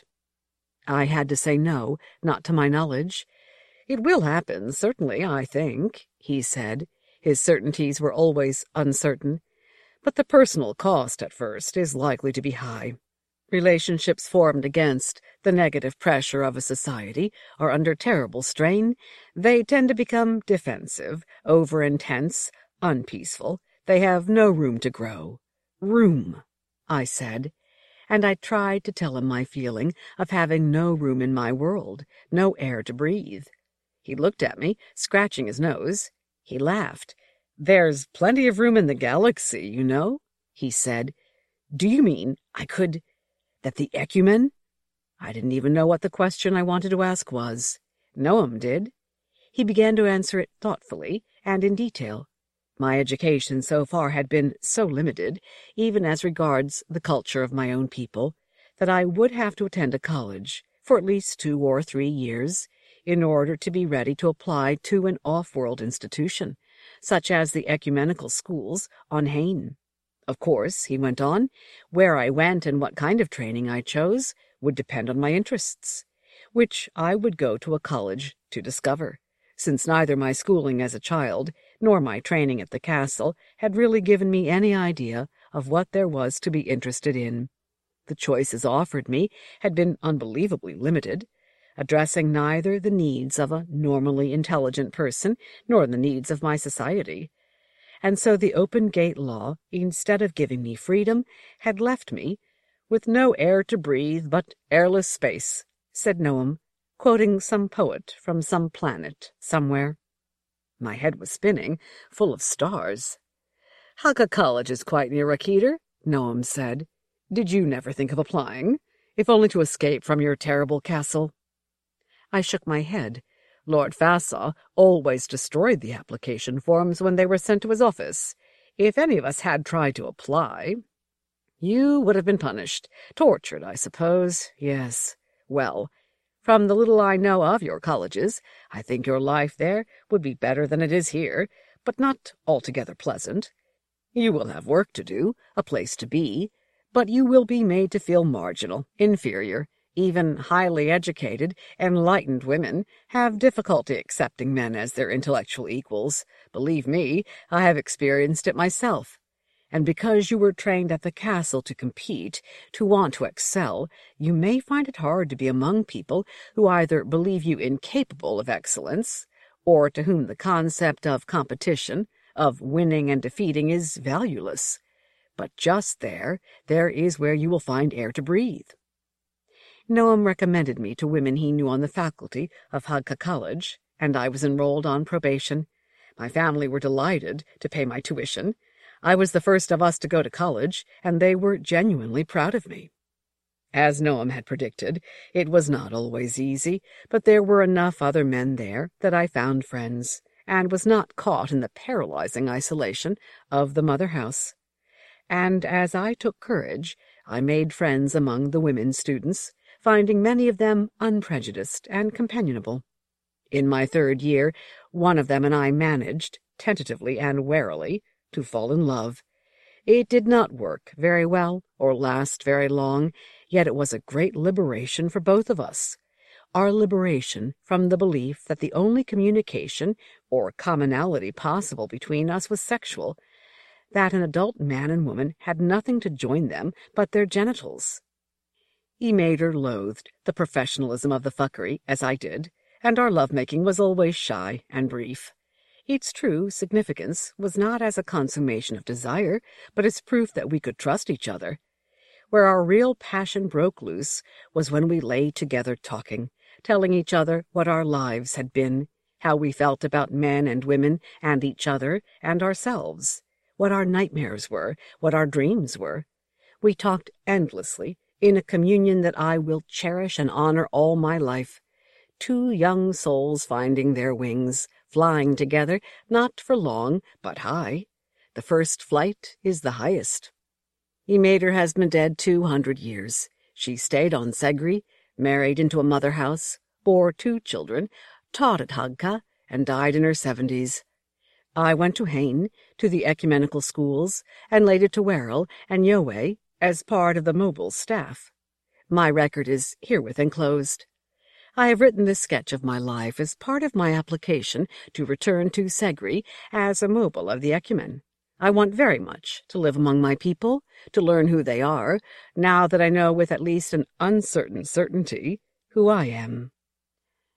I had to say no, not to my knowledge. It will happen, certainly, I think, he said. His certainties were always uncertain. But the personal cost at first is likely to be high. Relationships formed against the negative pressure of a society are under terrible strain. They tend to become defensive, over-intense, unpeaceful. They have no room to grow. Room, I said, and I tried to tell him my feeling of having no room in my world, no air to breathe. He looked at me, scratching his nose. He laughed. There's plenty of room in the galaxy, you know, he said. Do you mean I could... that the ecumen? I didn't even know what the question I wanted to ask was. Noam did. He began to answer it thoughtfully and in detail. My education so far had been so limited, even as regards the culture of my own people, that I would have to attend a college for at least two or three years in order to be ready to apply to an off-world institution, such as the ecumenical schools on Hain. Of course, he went on, where I went and what kind of training I chose would depend on my interests, which I would go to a college to discover, since neither my schooling as a child nor my training at the castle had really given me any idea of what there was to be interested in. The choices offered me had been unbelievably limited, addressing neither the needs of a normally intelligent person nor the needs of my society. And so the open-gate law, instead of giving me freedom, had left me with no air to breathe but airless space, said Noam, quoting some poet from some planet somewhere. My head was spinning, full of stars. Hakka College is quite near Rakitir, Noam said. Did you never think of applying, if only to escape from your terrible castle? I shook my head. Lord Fasaw always destroyed the application forms when they were sent to his office. If any of us had tried to apply... You would have been punished. Tortured, I suppose. Yes. Well, from the little I know of your colleges, I think your life there would be better than it is here, but not altogether pleasant. You will have work to do, a place to be, but you will be made to feel marginal, inferior. Even highly educated, enlightened women have difficulty accepting men as their intellectual equals. Believe me, I have experienced it myself. And because you were trained at the castle to compete, to want to excel, you may find it hard to be among people who either believe you incapable of excellence, or to whom the concept of competition, of winning and defeating, is valueless. But just there, there is where you will find air to breathe. Noam recommended me to women he knew on the faculty of Hagka College, and I was enrolled on probation. My family were delighted to pay my tuition. I was the first of us to go to college, and they were genuinely proud of me. As Noam had predicted, it was not always easy, but there were enough other men there that I found friends, and was not caught in the paralyzing isolation of the mother house. And as I took courage, I made friends among the women students, finding many of them unprejudiced and companionable. In my third year, one of them and I managed, tentatively and warily, to fall in love. It did not work very well or last very long, yet it was a great liberation for both of us. Our liberation from the belief that the only communication or commonality possible between us was sexual, that an adult man and woman had nothing to join them but their genitals. E. Mater loathed the professionalism of the fuckery, as I did, and our love-making was always shy and brief. Its true significance was not as a consummation of desire, but as proof that we could trust each other. Where our real passion broke loose was when we lay together talking, telling each other what our lives had been, how we felt about men and women and each other and ourselves, what our nightmares were, what our dreams were. We talked endlessly, in a communion that I will cherish and honor all my life. Two young souls finding their wings, flying together, not for long, but high. The first flight is the highest. E. Mater has been dead two hundred years. She stayed on Segri, married into a mother house, bore two children, taught at Hagka, and died in her seventies. I went to Hain, to the ecumenical schools, and later to Werrell and Yowe, as part of the mobile staff. My record is herewith enclosed. I have written this sketch of my life as part of my application to return to Segri as a mobile of the ecumen. I want very much to live among my people, to learn who they are, now that I know with at least an uncertain certainty who I am.